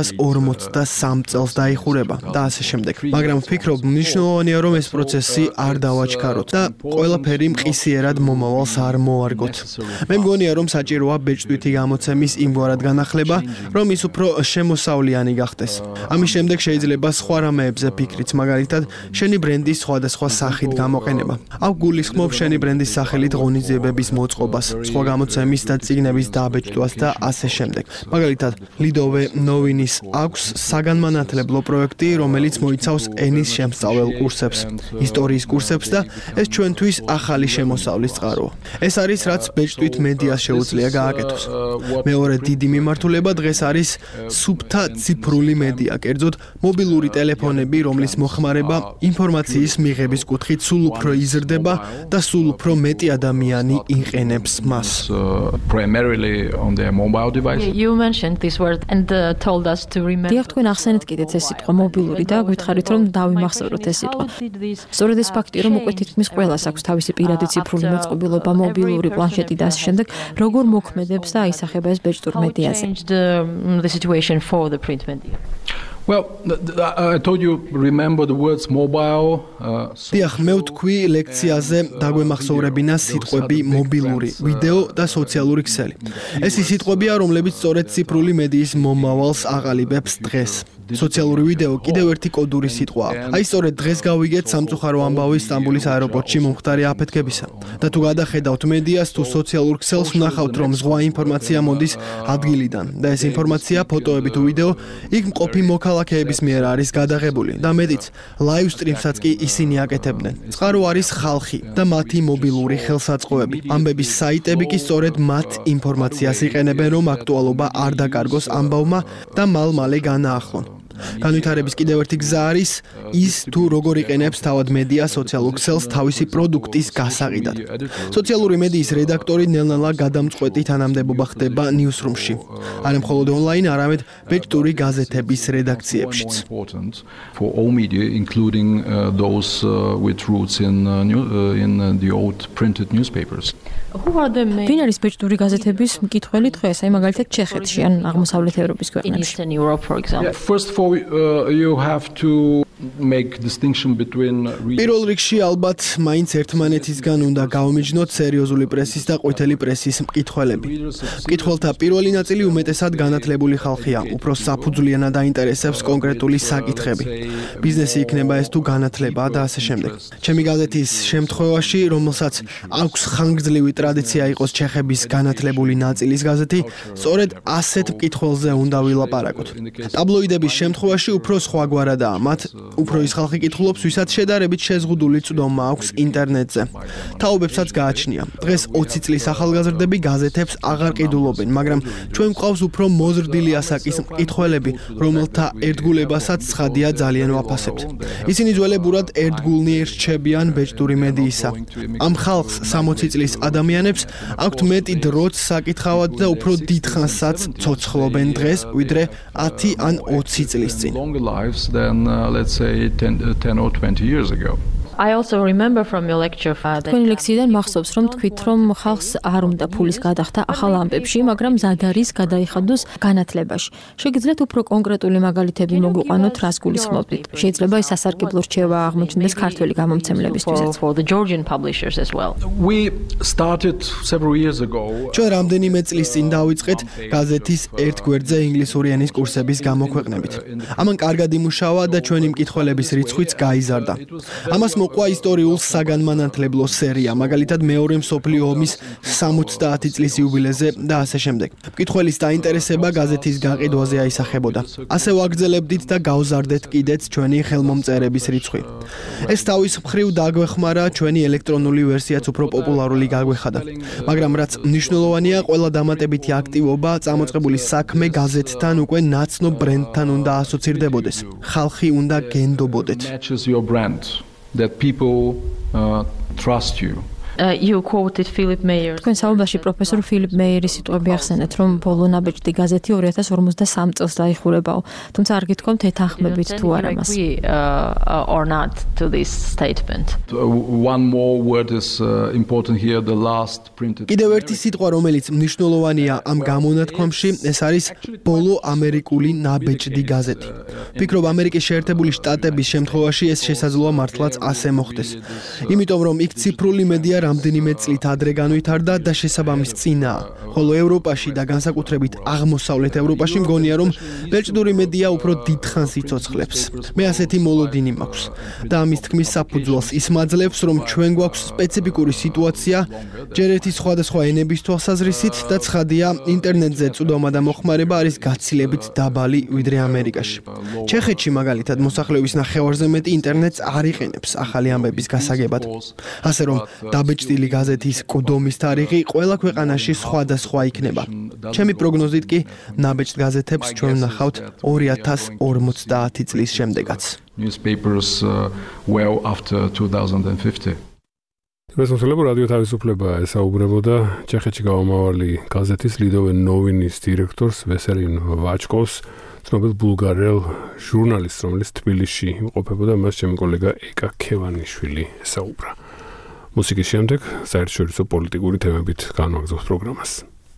2043 წელს დაიხურება და ასე შემდეგ. მაგრამ ვფიქრობ, მნიშვნელოვანია რომ ეს პროცესი არ დავაჩქაროთ და ყველაფერი მყისიერად მომავალს არ მოარგოთ. მე მგონია რომ საჭიროა ბეჭდვითი გამოცემის იმგვარად განახლება, რომ ის უფრო შემოსავლიანი გახდეს. ამის შემდეგ შეიძლება სხვა რამეებზე ფიქრიც, მაგალითად, შენი ბრენდის სხვადასხვა სახით გამოყენება. აქ გულისხმობ შენი ბრენდის სახელით ღონისძიებების მოწყობას, სხვა გამოცემის და წიგნების დაბეჭდვას და ასე შემდეგ. მაგალითად, ლიდოვე ნოვინის აქვს საგანმანათლებლო პროექტი, რომელიც მოიცავს ენის შემსწავლელ კურსებს, ისტორიის კურსებს და ეს ჩვენთვის ახალი შემოსავლის წყაროა. ეს არის რაც ბეჭდვით მედიას შეუძლია გააკეთოს. მეორე დიდი მიმართულება დღეს არის სუფთა ციფრული მედია, კერძოდ მობილური ტელეფონები, რომლის მოხმარება ინფორმაციის მიღების კუთხით სულ უფრო იზრდება და სულ უფრო მეტი ადამიანი იყენებს მას. Primarily on their mobile devices. You mentioned this word and told us to remember. დიახ, თქვენ ახსენეთ კიდეც ეს სიტყვა მობილური და გითხარით რომ დავიმახსოვროთ ეს სიტყვა. სწორედ ეს ფაქტი, რომ უკვე თითქმის ყველას აქვს თავისი პირადი ციფრული მოწყობილობა, მობილური პლანშეტი და ასე შემდეგ, როგორ მოქმედებს და აისახება ეს ბეჭდურ მედიაზე? The situation for the print media. Well, I told you remember the words mobile. დიახ, მე ვთქვი ლექციაზე დაგვემახსოვრებინა სიტყვები მობილური, ვიდეო და სოციალური ქსელი. ეს ის სიტყვებია, რომლებიც სწორედ ციფრული მედიის მომავალს აყალიბებს დღეს. სოციალური ვიდეო კიდევ ერთი კოდური სიტყვაა. აი სწორედ დღეს გავიგეთ სამწუხარო ამბავი სტამბოლის აეროპორტში მომხდარი აფეთქებისა. და თუ გადახედავთ მედიას, თუ სოციალურ ქსელს ვნახავთ, რომ ზღვა ინფორმაცია მოდის ადგილიდან და ეს ინფორმაცია, ფოტოები თუ ვიდეო, იქ მყოფი მოქალაქეების მიერ არის გადაღებული და მეტიც, ლაივ სტრიმსაც კი ისინი აკეთებდნენ. წყარო არის ხალხი და მათი მობილური ხელსაწყოები. ამბების საიტები კი სწორედ მათ ინფორმაციას იყენებენ, რომ აქტუალობა არ დაკარგოს ამბავმა და მალ-მალე განაახლონ. განვითარების კიდევ ერთი გზა არის ის, თუ როგორ იყენებს თავად მედია სოციალურ ქსელს თავისი პროდუქტის გასაყიდად. სოციალური მედიის რედაქტორი ნელ-ნელა გადამწყვეტი თანამდებობა ხდება ნიუსრუმში. არა მხოლოდ ონლაინ, არამედ ბეჭდური გაზეთების რედაქციებშიც. For all media, including those with roots in the old printed newspapers. ვინ არის ბეჭდური გაზეთების მკითხველი დღეს, აი მაგალითად ჩეხეთში ან აღმოსავლეთ ევროპის ქვეყნებში? First of all, you have to make distinction between პირველ რიგში ალბათ მაინც ერთმანეთისგან უნდა გავმიჯნოთ სერიოზული პრესის და ყვითელი პრესის მკითხველები. მკითხველთა პირველი ნაწილი უმეტესად განათლებული ხალხია, უფრო საფუძვლიანად დაინტერესებს კონკრეტული საკითხები. ბიზნესი იქნება ეს თუ განათლება და ასე შემდეგ. ჩემი გაზეთის შემთხვევაში, რომელსაც აქვს ხანგრძლივი ტრადიცია იყოს ჩეხების განათლებული ნაწილის გაზეთი, სწორედ ასეთ მკითხველზე უნდა ვილაპარაკოთ. ტაბლოიდების შემთხვევაში უფრო სხვაგვარადაა, მათ უფრო ის ხალხი კითხულობს, ვისაც შედარებით შეზღუდული წვდომა აქვს ინტერნეტზე. თაობებსაც გააჩნია. დღეს 20 წლის ახალგაზრდები გაზეთებს აღარ ყიდულობენ, მაგრამ ჩვენ გვყავს უფრო მოზრდილი ასაკის მკითხველები, რომელთა ერთგულებასაც ცხადია ძალიან ვაფასებთ. ისინი ძველებურად ერთგულნი ერჩებიან ბეჭდური მედიისა. ამ ხალხს 60 წლის ადამიანებს აქვთ მეტი დროც საკითხავად და უფრო დიდხანსაც ცოცხლობენ დღეს, ვიდრე 10 ან 20 წლის წინ. Let's say 10 or 20 years ago. I also remember from your lecture თქვენი ლექციიდან მახსოვს რომ თქვით რომ ხალხს არ უნდა ფულის გადახდა ახალ ამბებში, მაგრამ მზად არის გადაიხადოს განათლებაში. შეგიძლიათ უფრო კონკრეტული მაგალითები მოგვიყვანოთ, რას გულისხმობთ? შეიძლება ეს სასარგებლო რჩევა აღმოჩნდეს ქართველი გამომცემლებისთვისაც. For the Georgian publishers as well. We started several years ago. ჩვენ რამდენიმე წლის წინ დავიწყეთ გაზეთის ერთ გვერდზე ინგლისური ენის კურსების გამოქვეყნებით. ამან კარგად იმუშავა და ჩვენი მკითხველების რიცხვიც გაიზარდა. ამას მოყვა ისტორიულ საგანმანათლებლო სერია, მაგალითად მეორე მსოფლიო ომის 70 წლის იუბილეზე და ასე შემდეგ. მკითხველის დაინტერესება გაზეთის გაყიდვაზე აისახებოდა. ასე ვაგრძელებდით და გავზარდეთ კიდეც ჩვენი ხელმომწერების რიცხვი. ეს თავის მხრივ დაგვეხმარა, ჩვენი ელექტრონული ვერსიაც უფრო პოპულარული გაგვეხადა. მაგრამ რაც მნიშვნელოვანია, ყველა დამატებითი აქტივობა, წამოწყებული საქმე გაზეთთან უკვე ნაცნობ ბრენდთან უნდა ასოცირდებოდეს. ხალხი უნდა გენდობოდეთ. That people trust you. You quoted Philip Meyer. თქვენ საუბარში პროფესორ ფილიპ მეიერის სიტყვები ახსენეთ, რომ ბოლო ნაბეჭდი გაზეთი 2053 წელს დაიხურებაო. თუმცა არ გითქვამთ ეთანხმებით თუ არა მას. Or not to this statement. One more word is important here, the last printed. კიდევ ერთი სიტყვა, რომელიც მნიშვნელოვანია ამ გამონათქვამში, ეს არის ბოლო ამერიკული ნაბეჭდი გაზეთი. ვფიქრობ, ამერიკის შეერთებული შტატების შემთხვევაში ეს შესაძლოა მართლაც ასე მოხდეს. იმიტომ რომ იქ ციფრული მედია რამდენიმე წლით ადრე განვითარდა და შესაბამის წინაა. ხოლო ევროპაში და განსაკუთრებით აღმოსავლეთ ევროპაში მგონია რომ ბეჭდური მედია უფრო დიდხანს იცოცხლებს. მე ასეთი მოლოდინი მაქვს და ამის თქმის საფუძველს ის მაძლევს რომ ჩვენ გვაქვს სპეციფიკური სიტუაცია ჯერ ერთი სხვადასხვა ენების თვალსაზრისით და ცხადია ინტერნეტზე წვდომა და მოხმარება არის გაცილებით დაბალი ვიდრე ამერიკაში. ჩეხეთში მაგალითად მოსახლეობის ნახევარზე მეტი ინტერნეტს არ იყენებს ახალი ამბების გასაგებად. ასე რომ დაბეჭდილი გაზეთის ყდომის თარიღი ყველა ქვეყანაში სხვადასხვა იქნება. ჩემი პროგნოზით კი ნაბეჭდ გაზეთებს ჩვენ ვნახავთ 2050 წლის შემდეგაც. Newspapers well after 2050. რესურსებო რადიო თავისუფლება ესაუბრებოდა ჩეხეთში გამომავალი გაზეთის ლიდოვე ნოვინის დირექტორს ვესელინ ვაჩკოვს, ცნობილ ბულგარელ ჟურნალისტს, რომელიც თბილისში იმყოფებოდა, მას ჩემი კოლეგა ეკა ქევანიშვილი ესაუბრა. მუსიკის შემდეგ საერთაშორისო პოლიტიკური თემებით განვაგრძობთ პროგრამას.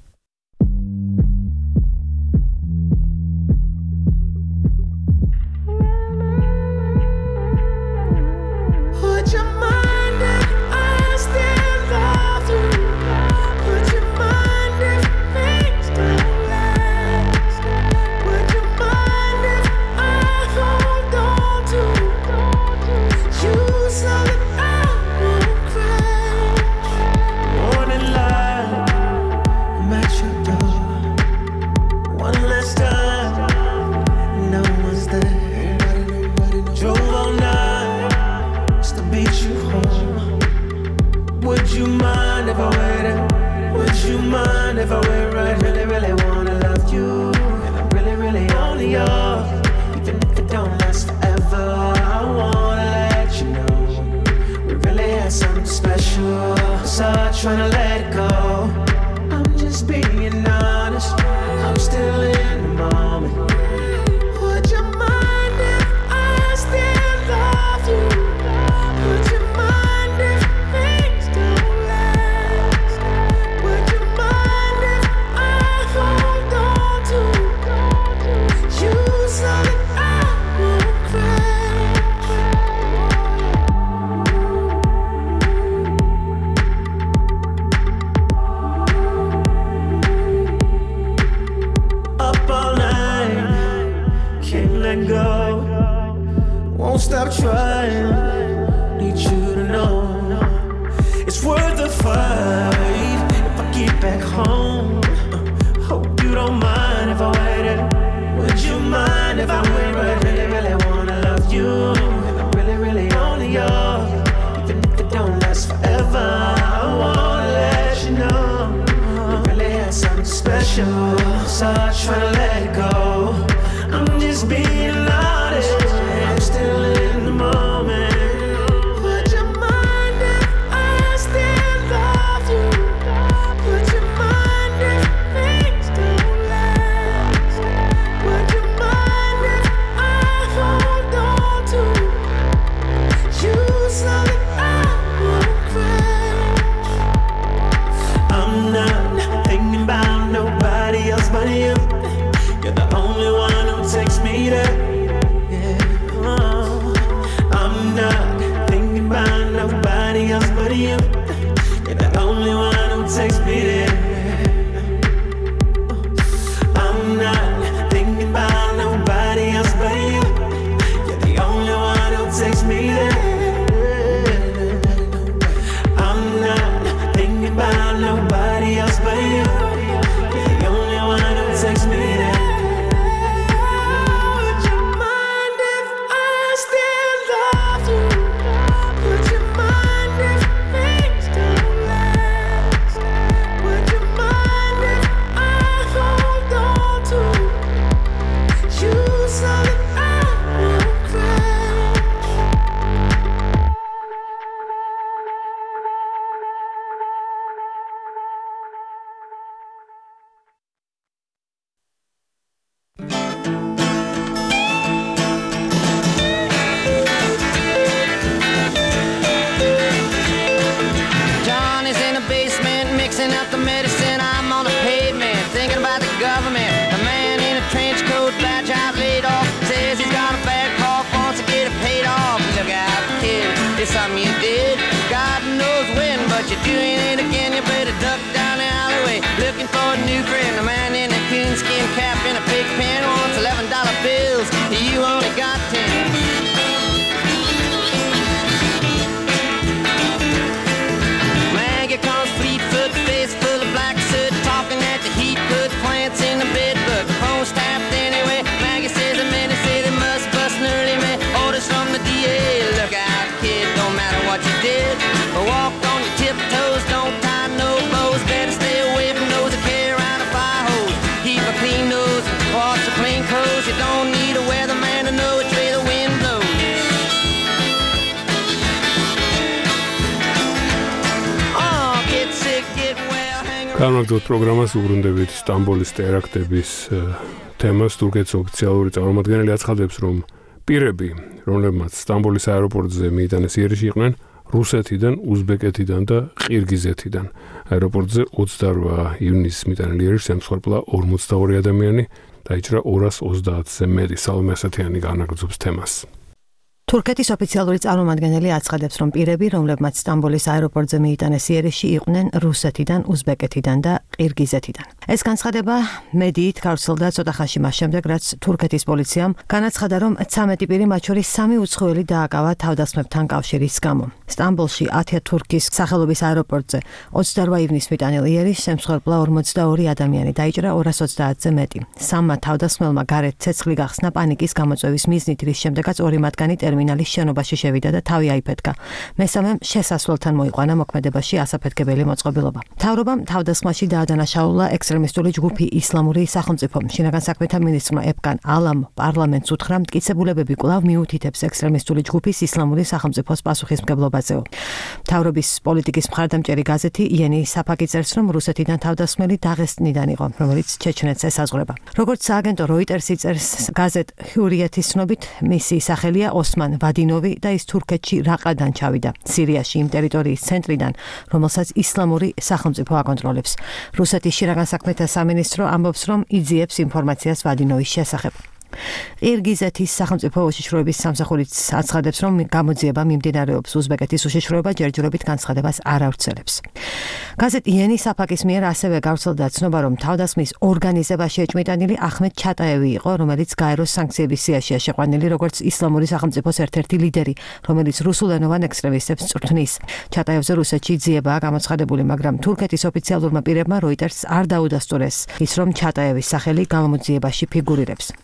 Trying to let it go. I'm just being honest. I'm still in the moment. Would you mind if I still love you? Would you mind if things don't last? Would you mind if I hold on to you so that I won't crash? sure, so I try to let it go. I'm just being honest, I'm still in the moment. Would you mind if I still love you? Would you mind if things don't last? Would you mind if I hold on to you so that I won't crash? I'm not thinking about nobody else but you. You're the only one who takes me there. Yeah. Oh. I'm not thinking about nobody else but you. You're the only one who takes me there. I'm not thinking about nobody else but you. You're the only one who takes me there. I'm not thinking about nobody else but you. You're the only one who takes me there. Would you mind if I still love you? Would you mind if things don't last? Would you mind if I hold on to you so that I won't crash? John is in the basement mixing up the medicine. I'm on the pavement thinking about the government. The man in a trench coat, bad job laid off, says he's got a bad cough, wants to get it paid off. Look out, kid, it's something you did. God knows when, but you're doing it again. You better duck down the alleyway looking for a new friend. The man in a coonskin cap and a pig pen wants $11 bills. You only got 10. Maggie comes Fleetfoot, face full of black soot, talking at the heat, put plants in the bed, but the phone's tapped anyway. Maggie says the men say they must bust an early man. Orders from the DA. Look out, kid, don't matter what you did. Walk on your tiptoes, don't tie no bows. Better stay away from those that carry around a fire hose. Keep a clean nose, wash your plain clothes. You don't need a weatherman to know which way the wind blows. Oh, get sick, get well, hang around. განვაგრძობთ პროგრამას უბრუნდებით სტამბოლის ტერაქტების თემას. თურქეთის ოფიციალური წარმომადგენელი აცხადებს, რომ პირები, რომლებმაც სტამბოლის აეროპორტზე მიიტანეს იერიში, იყვნენ რუსეთიდან, უზბეკეთიდან და ყირგიზეთიდან. აეროპორტზე 28 ივნისს მიტანილი იერიში ემსხვერპლა 42 ადამიანი, დაიჭრა 230-ზე მეტი. სალომე ასათიანი განაგრძობს თემას. თურქეთის ოფიციალური წარმომადგენელი აცხადებს, რომ პირები, რომლებმაც სტამბოლის აეროპორტზე მიიტანეს იერიში, იყვნენ რუსეთიდან, უზბეკეთიდან და ყირგიზეთიდან. ეს განცხადება მედიით გავრცელდა ცოტა ხანში მას შემდეგ, რაც თურქეთის პოლიციამ განაცხადა, რომ 13 პირი, მათ შორის 3 უცხოელი დააკავა თავდასხმებთან კავშირის გამო. სტამბოლში ათიათურქის სახელობის აეროპორტზე 28 ივნისს მიტანილ იერიში ემსხვერპლა 42 ადამიანი, დაიჭრა 230-ზე მეტი. 3 თავდასხმელმა გარეთ ცეცხლი გახსნა პანიკის გამოწვევის მიზნით, რის შემდეგაც 2 მათგანი ტერმინალის შენობაში შევიდა და თავი აიფეთქა. მესამემ შესასვლელთან მოიყვანა მოქმედებაში ასაფეთქებელი მოწყობილობა. მთავრობამ თავდასხმაში დაადანაშაულა ექსტრემისტული ჯგუფი ისლამური სახელმწიფო. შინაგან საქმეთა მინისტრმა ეპკან ალამ პარლამენტს უთხრა მტკიცებულებები კვლავ მიუთითებს ექსტრემისტული ჯგუფის ისლამური სახელმწიფოს პასუხისმგებლობაზეო. მთავრობის პოლიტიკის მხარდამჭერი გაზეთი იენი საფაკი წერს, რომ რუსეთიდან თავდასხმელი დაღესტნიდან იყო, რომელიც ჩეჩნეთს ესაზღვრება. როგორც სააგენტო როიტერსი წერს, გაზეთ ჰურიეთის ცნობით, მისი სახელია ოსმან ვადინოვი და ის თურქეთში რაყადან ჩავიდა, სირიაში, იმ ტერიტორიის ცენტრიდან, რომელსაც ისლამური სახელმწიფო აკონტროლებს. რუსეთის შინაგან საქმეთა სამინისტრო ამბობს, რომ იძიებს ინფორმაციას ვადინოვის შესახებ. ყირგიზეთის სახელმწიფო უშიშროების სამსახურიც აცხადებს, რომ გამოძიება მიმდინარეობს. უზბეკეთის უშიშროება ჯერჯერობით განცხადებას არ ავრცელებს. გაზეთ იენი საფაკის მიერ ასევე გავრცელდა ცნობა, რომ თავდასხმის ორგანიზებაში ეჭვმიტანილი ახმედ ჩატაევი იყო, რომელიც გაეროს სანქციების სიაშია შეყვანილი, როგორც ისლამური სახელმწიფოს ერთ-ერთი ლიდერი, რომელიც რუსულენოვან ექსტრემისტებს წვრთნის. ჩატაევზე რუსეთში ძიებაა გამოცხადებული, მაგრამ თურქეთის ოფიციალურმა პირებმა როიტერს არ დაუდასტურეს ის, რომ ჩატაევის სახელი გამოძიებაში ფიგურირებს.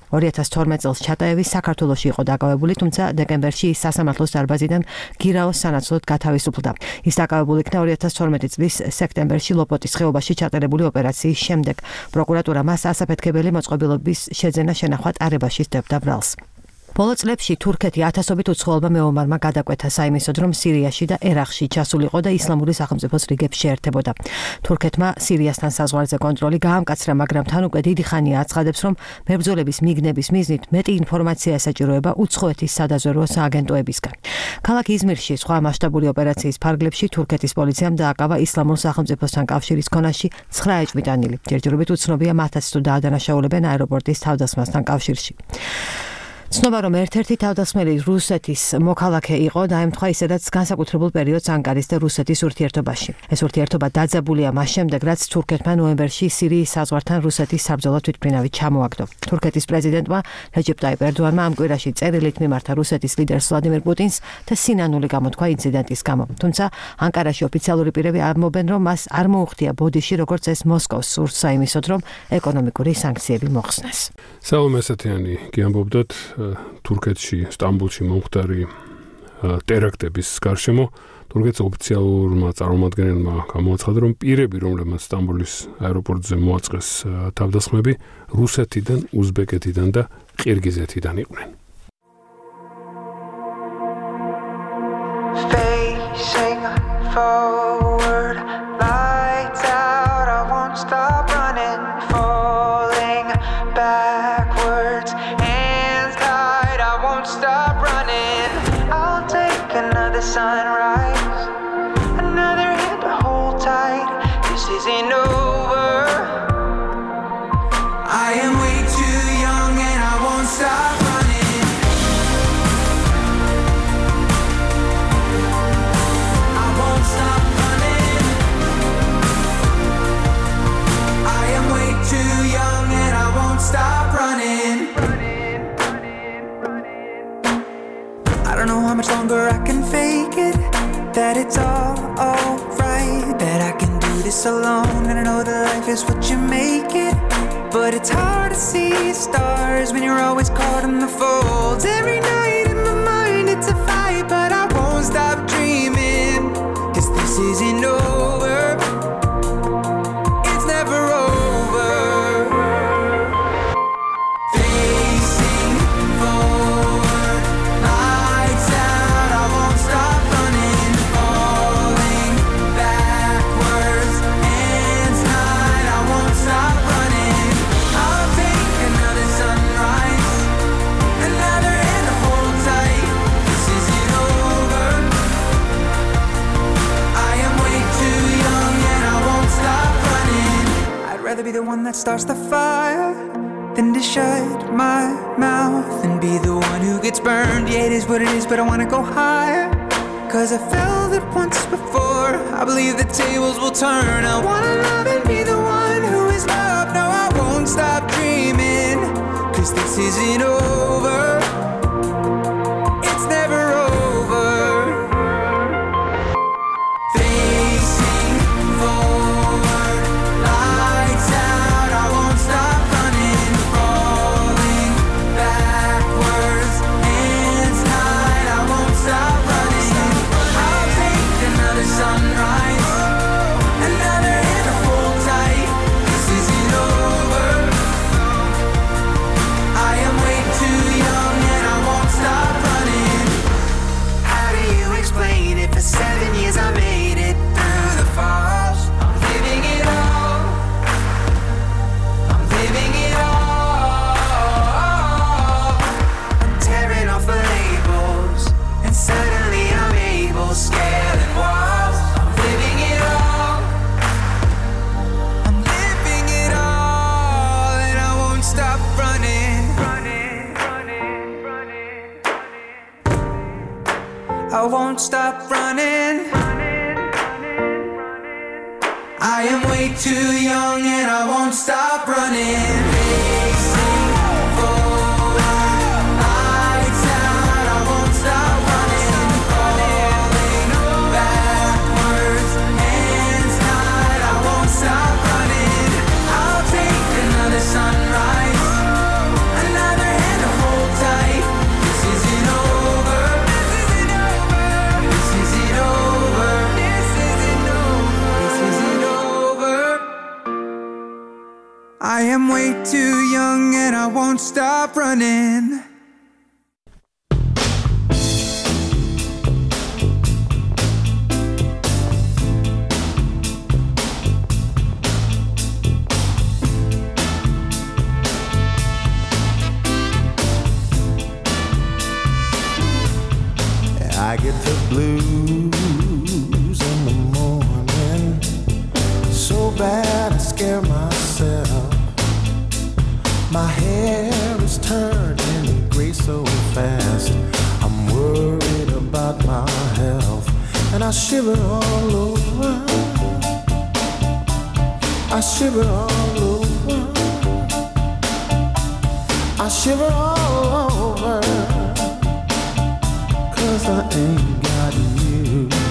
2012 წელს ჩატაევის საქართველოში იყო დაკავებული, თუმცა დეკემბერში ის სასამართლოს დარბაზიდან გირაოს სანაცვლოდ გათავისუფლდა. ის დაკავებული იქნა 2012 წლის სექტემბერში ლოპოტის ხეობაში ჩატარებული ოპერაციის შემდეგ. პროკურატურა მას ასაფეთქებელი მოწყობილობის შეძენა შენახვა ტარებაში სდებდა ბრალს. ბოლო წლებში თურქეთი ათასობით უცხოელმა მეომარმა გადაკვეთა საიმისოდ, რომ სირიაში და ერაყში ჩასულიყო და ისლამური სახელმწიფოს რიგებს შეერთებოდა. თურქეთმა სირიასთან საზღვარზე კონტროლი გაამკაცრა, მაგრამ თან უკვე დიდი ხანია აცხადებს, რომ მებრძოლების მიგნების მიზნით მეტი ინფორმაცია ესაჭიროება უცხოეთის სადაზვერვო სააგენტოებისგან. ქალაქ იზმირში სხვა მასშტაბური ოპერაციის ფარგლებში თურქეთის პოლიციამ დააკავა ისლამურ სახელმწიფოსთან კავშირის ქონაში 9 ეჭვმიტანილი. ჯერჯერობით უცნობია მათაც თუ დაადანაშაულებენ აეროპორტის თავდასხმასთან კავშირში. ცნობა, რომ ერთ-ერთი თავდასხმელი რუსეთის მოქალაქე იყო, დაემთხვა ისედაც განსაკუთრებულ პერიოდს ანკარის და რუსეთის ურთიერთობაში. ეს ურთიერთობა დაძაბულია მას შემდეგ, რაც თურქეთმა ნოემბერში სირიის საზღვართან რუსეთის საბრძოლო თვითმფრინავი ჩამოაგდო. თურქეთის პრეზიდენტმა რეჯეპ ტაიპ ერდოანმა ამ კვირაში წერილით მიმართა რუსეთის ლიდერს ვლადიმერ პუტინს და სინანული გამოთქვა ინციდენტის გამო. თუმცა ანკარაში ოფიციალური პირები ამბობენ, რომ მას არ მოუხდია ბოდიში, როგორც ეს მოსკოვს სურს საიმისოდ, რომ ეკონომიკური სანქციები მოხსნეს. სალომე ასათიანი გიამბობდათ თურქეთში, სტამბოლში მომხდარი ტერაქტების გარშემო თურქეთის ოფიციალურმა წარმომადგენელმა გამოაცხადა, რომ პირები, რომლებმაც სტამბოლის აეროპორტზე მოაწყეს თავდასხმები, რუსეთიდან, უზბეკეთიდან და ყირგიზეთიდან იყვნენ. Facing forward, lights out, I won't stop running, falling backwards, hands tied, I won't stop running. I'll take another sunrise, another hand to hold tight. This isn't over. I am way too young and I won't stop running. I won't stop running. I am way too young and I won't stop running. I don't know how much longer I can fake it, that it's all right, that I can do this alone, and I know that life is what you make it, but it's hard to see stars when you're always caught in the folds. Every night in my mind it's a fight, but I won't stop dreaming, 'cause this isn't over. It's never over. Facing forward, lights out, I won't stop running, falling backwards, hands tied, I won't stop running. I'll take another sunrise, another hand to hold tight. This isn't over. I am way too young and I won't stop running. I'd rather be the one that starts the fire than to shut my mouth and be the one who gets burned. Yeah, it is what it is, but I wanna go higher, 'cause I felt it once before. I believe the tables will turn. I wanna love and be the one who is loved. No, I won't stop dreaming, 'cause this isn't over. It's never over. Facing forward, lights out, I won't stop running, falling backwards, hands tied, I won't stop running. I'll take another sunrise, another hand to hold tight. This isn't over. I am way too young and I won't stop running. How do you explain it? For 7 years I made it through the falls. I'm living it all. I'm living it all. I'm tearing off the labels, and suddenly I'm able, scaling walls. I'm living it all. I'm living it all, and I won't stop running. I won't stop running. I am way too young and I won't stop running. Facing forward, lights out, I won't stop running, falling backwards, hands tied, I won't stop running. I'll take another sunrise, another hand I am way too young and I won't stop running. I get the blues in the morning, so bad I scare myself. My hair is turning gray so fast. I'm worried about my health, and I shiver all over. I shiver all over. I shiver all over. 'Cause I ain't got you.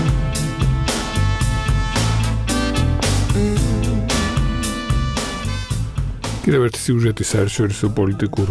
კიდევ ერთი სიუჟეტი საერთაშორისო პოლიტიკურ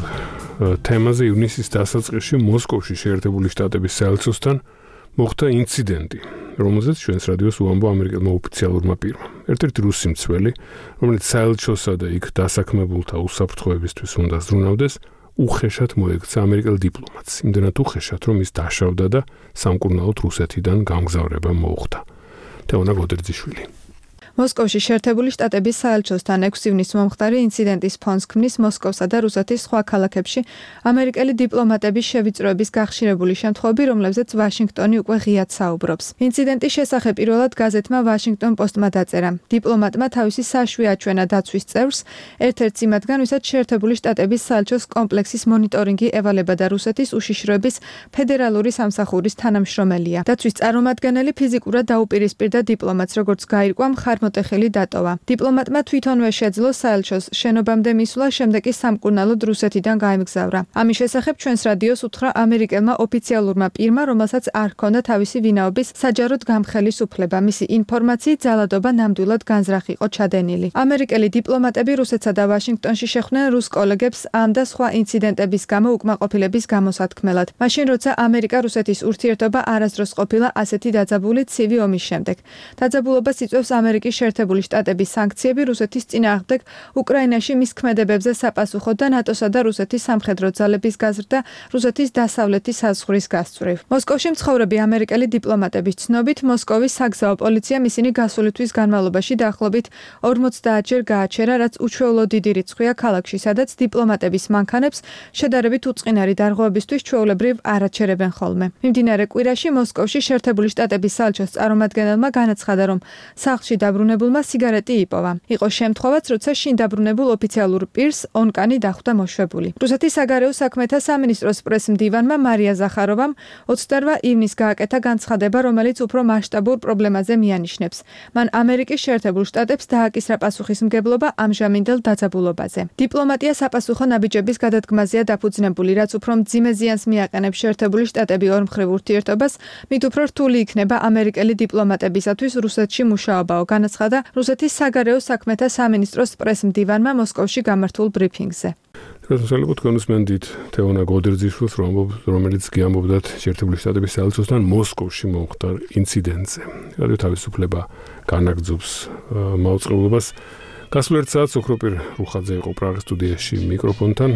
თემაზე ივნისის დასაწყისში მოსკოვში შეერთებული შტატების საელჩოსთან მოხდა ინციდენტი, რომელზეც ჩვენს რადიოს უამბო ამერიკელმა ოფიციალურმა პირმა. ერთ-ერთი რუსი მცველი, რომელიც საელჩოსა და იქ დასაქმებულთა უსაფრთხოებისთვის უნდა ზრუნავდეს, უხეშად მოექცა ამერიკელ დიპლომატს. იმდენად უხეშად, რომ ის დაშავდა და სამკურნალოდ რუსეთიდან გამგზავრება მოუხდა. თეონა გოდერძიშვილი. მოსკოვში შეერთებული შტატების საელჩოსთან 6 ივნისს მომხდარი ინციდენტის ფონს ქმნის მოსკოვსა და რუსეთის სხვა ქალაქებში ამერიკელი დიპლომატების შევიწროების გახშირებული შემთხვევები, რომლებზეც ვაშინგტონი უკვე ღიად საუბრობს. ინციდენტის შესახებ პირველად გაზეთმა Washington Post-მა დაწერა. დიპლომატმა თავისი საშვი აჩვენა დაცვის წევრს, ერთ-ერთი მათგან, ვისაც შეერთებული შტატების საელჩოს კომპლექსის მონიტორინგი ევალება და რუსეთის უშიშროების ფედერალური სამსახურის თანამშრომელია. დაცვის წარმომადგენელი ფიზიკურად დაუპირისპირდა დიპლომატს, როგორც გაირკვა მოტეხილი დატოვა. დიპლომატმა თვითონვე შეძლო საელჩოს შენობამდე მისვლა, შემდეგ კი სამკურნალოდ რუსეთიდან გაემგზავრა. ამის შესახებ ჩვენს რადიოს უთხრა ამერიკელმა ოფიციალურმა პირმა, რომელსაც არ ჰქონდა თავისი ვინაობის საჯაროდ გამხელის უფლება. მისი ინფორმაციით ძალადობა ნამდვილად განზრახ იყო ჩადენილი. ამერიკელი დიპლომატები რუსეთსა და ვაშინგტონში შეხვდნენ რუს კოლეგებს ამ და სხვა ინციდენტების გამო უკმაყოფილების გამოსათქმელად. მაშინ როცა ამერიკა-რუსეთის ურთიერთობა არასდროს ყოფილა ასეთი დაძაბული ცივი ომის შემდეგ. დაძაბულობას იწვევს ამერიკის შეერთებული შტატების სანქციები რუსეთის წინააღმდეგ უკრაინაში მის ქმედებებზე საპასუხოდ და ნატოსა და რუსეთის სამხედრო ძალების გაზრდა რუსეთის დასავლეთის საზღვრის გასწვრივ. მოსკოვში მცხოვრები ამერიკელი დიპლომატების ცნობით, მოსკოვის საგზაო პოლიციამ ისინი გასული თვის განმავლობაში დაახლოებით 50-ჯერ გააჩერა, რაც უჩვეულო დიდი რიცხვია ქალაქში, სადაც დიპლომატების მანქანებს შედარებით უწყინარი დარღვევებისთვის ჩვეულებრივ არ აჩერებენ ხოლმე. მიმდინარე კვირაში მოსკოვში შეერთებული შტატების საელჩოს წარმომადგენელმა განაცხადა, რომ სახლში დაბრუნებულმა სიგარეტი იპოვა. იყო შემთხვევაც, როცა შინ დაბრუნებულ ოფიციალურ პირს ონკანი დახვდა მოშვებული. რუსეთის საგარეო საქმეთა სამინისტროს პრესმდივანმა მარია ზახაროვამ 28 ივნისს გააკეთა განცხადება, რომელიც უფრო მასშტაბურ პრობლემაზე მიანიშნებს. მან ამერიკის შეერთებულ შტატებს დააკისრა პასუხისმგებლობა ამჟამინდელ დაძაბულობაზე. დიპლომატია საპასუხო ნაბიჯების გადადგმაზეა დაფუძნებული, რაც უფრო მძიმე ზიანს მიაყენებს შეერთებული შტატები ორმხრივ ურთიერთობას, მით უფრო რთული იქნება ამერიკელი დიპლომატებისათვის რუსეთში მუშაობა. განაცხადა რუსეთის საგარეო საქმეთა სამინისტროს პრესმდივანმა მოსკოვში გამართულ ბრიფინგზე. შესაძლოა თქვენსმენდით თეონა გოდერძიშვილს, რომელიც გიამბობდათ შეერთებული შტატების საელჩოსთან მოსკოვში მომხდარ ინციდენტზე. რადიო თავისუფლება განაგრძობს მაუწყებლობას. გასულ ერთ საათს ოქროპირ რუხაძე იყო პრაღის სტუდიაში მიკროფონთან.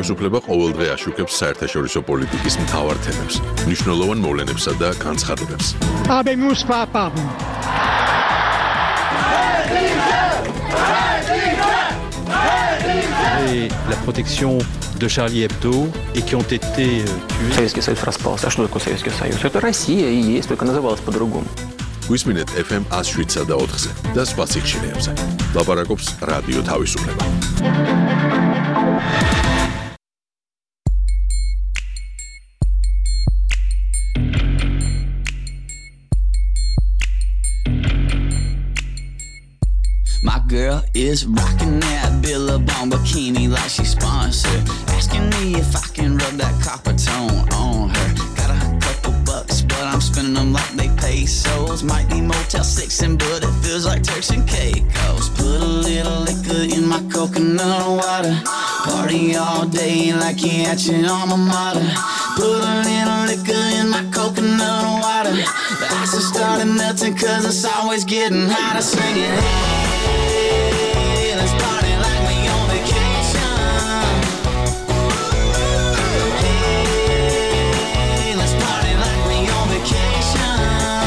თავისუფლება ყოველდღე აშუქებს საერთაშორისო პოლიტიკის მთავარ თემებს, მნიშვნელოვან მოვლენებსა და განცხადებებს. Et la protection de Charlie Hebdo et qui ont été tués. Советский Союз распался. А что такое Советский Союз? Это Россия и есть, только называлась по-другому. გვისმინეთ FM 107-ზე და 4-ზე და სხვა სიხშირეებზე. ლაპარაკობს რადიო თავისუფლება. My girl is rocking that Billabong bikini like she's sponsored. Asking me if I can rub that copper tone on her. Got a couple bucks, but I'm spending them like they pesos. Might be Motel 6, but it feels like Turks and Caicos. Put a little liquor in my coconut water. Party all day like you're at your alma mater. Put a little liquor in my coconut water. The ice has started melting cause it's always getting hotter. Singing, hey, let's party like we on vacation. Hey, let's party like we on vacation.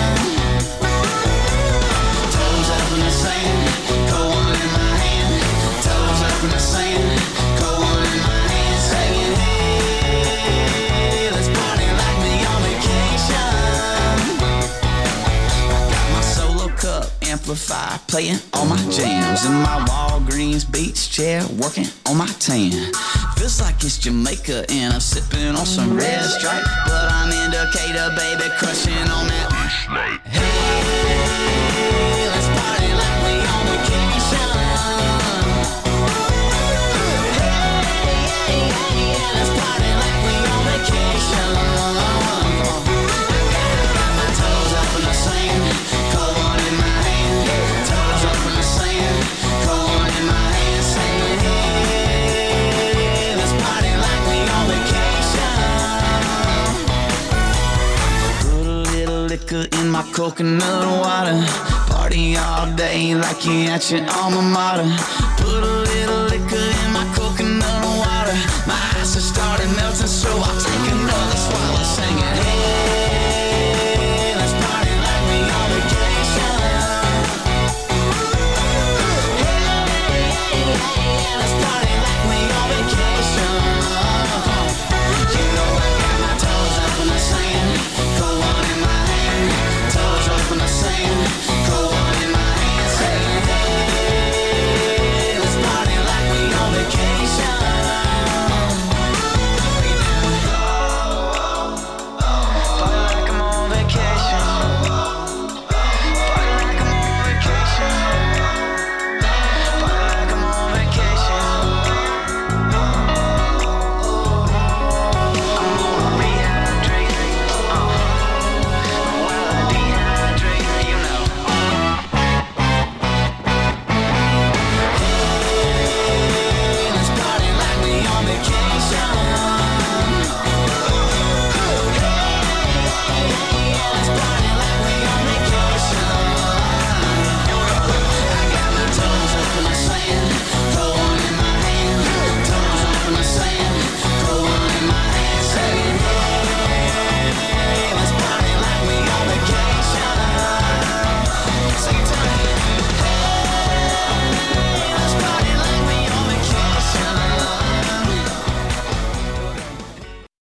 Toes up in the sand, cold one in my hand. Toes up in the sand, cold one in my hand. Saying, hey, let's party like we on vacation. I got my solo cup amplifier playing all my jams in my Walgreens beach chair working on my tan. Feels like it's Jamaica and I'm sipping on some red stripe, but I'm in Decatur, baby, crushing on that. Hey, let's party like we on vacation. Hey, let's party like we on vacation. Got my toes up in the sand, cold one in my hand. Toes up in the sand, cold one in my hand. Saying, hey, let's party like we on vacation. Put a little liquor in my coconut water. Party all day like you're at your alma mater. Put a little liquor in my coconut water. My eyes have started melting, so I'll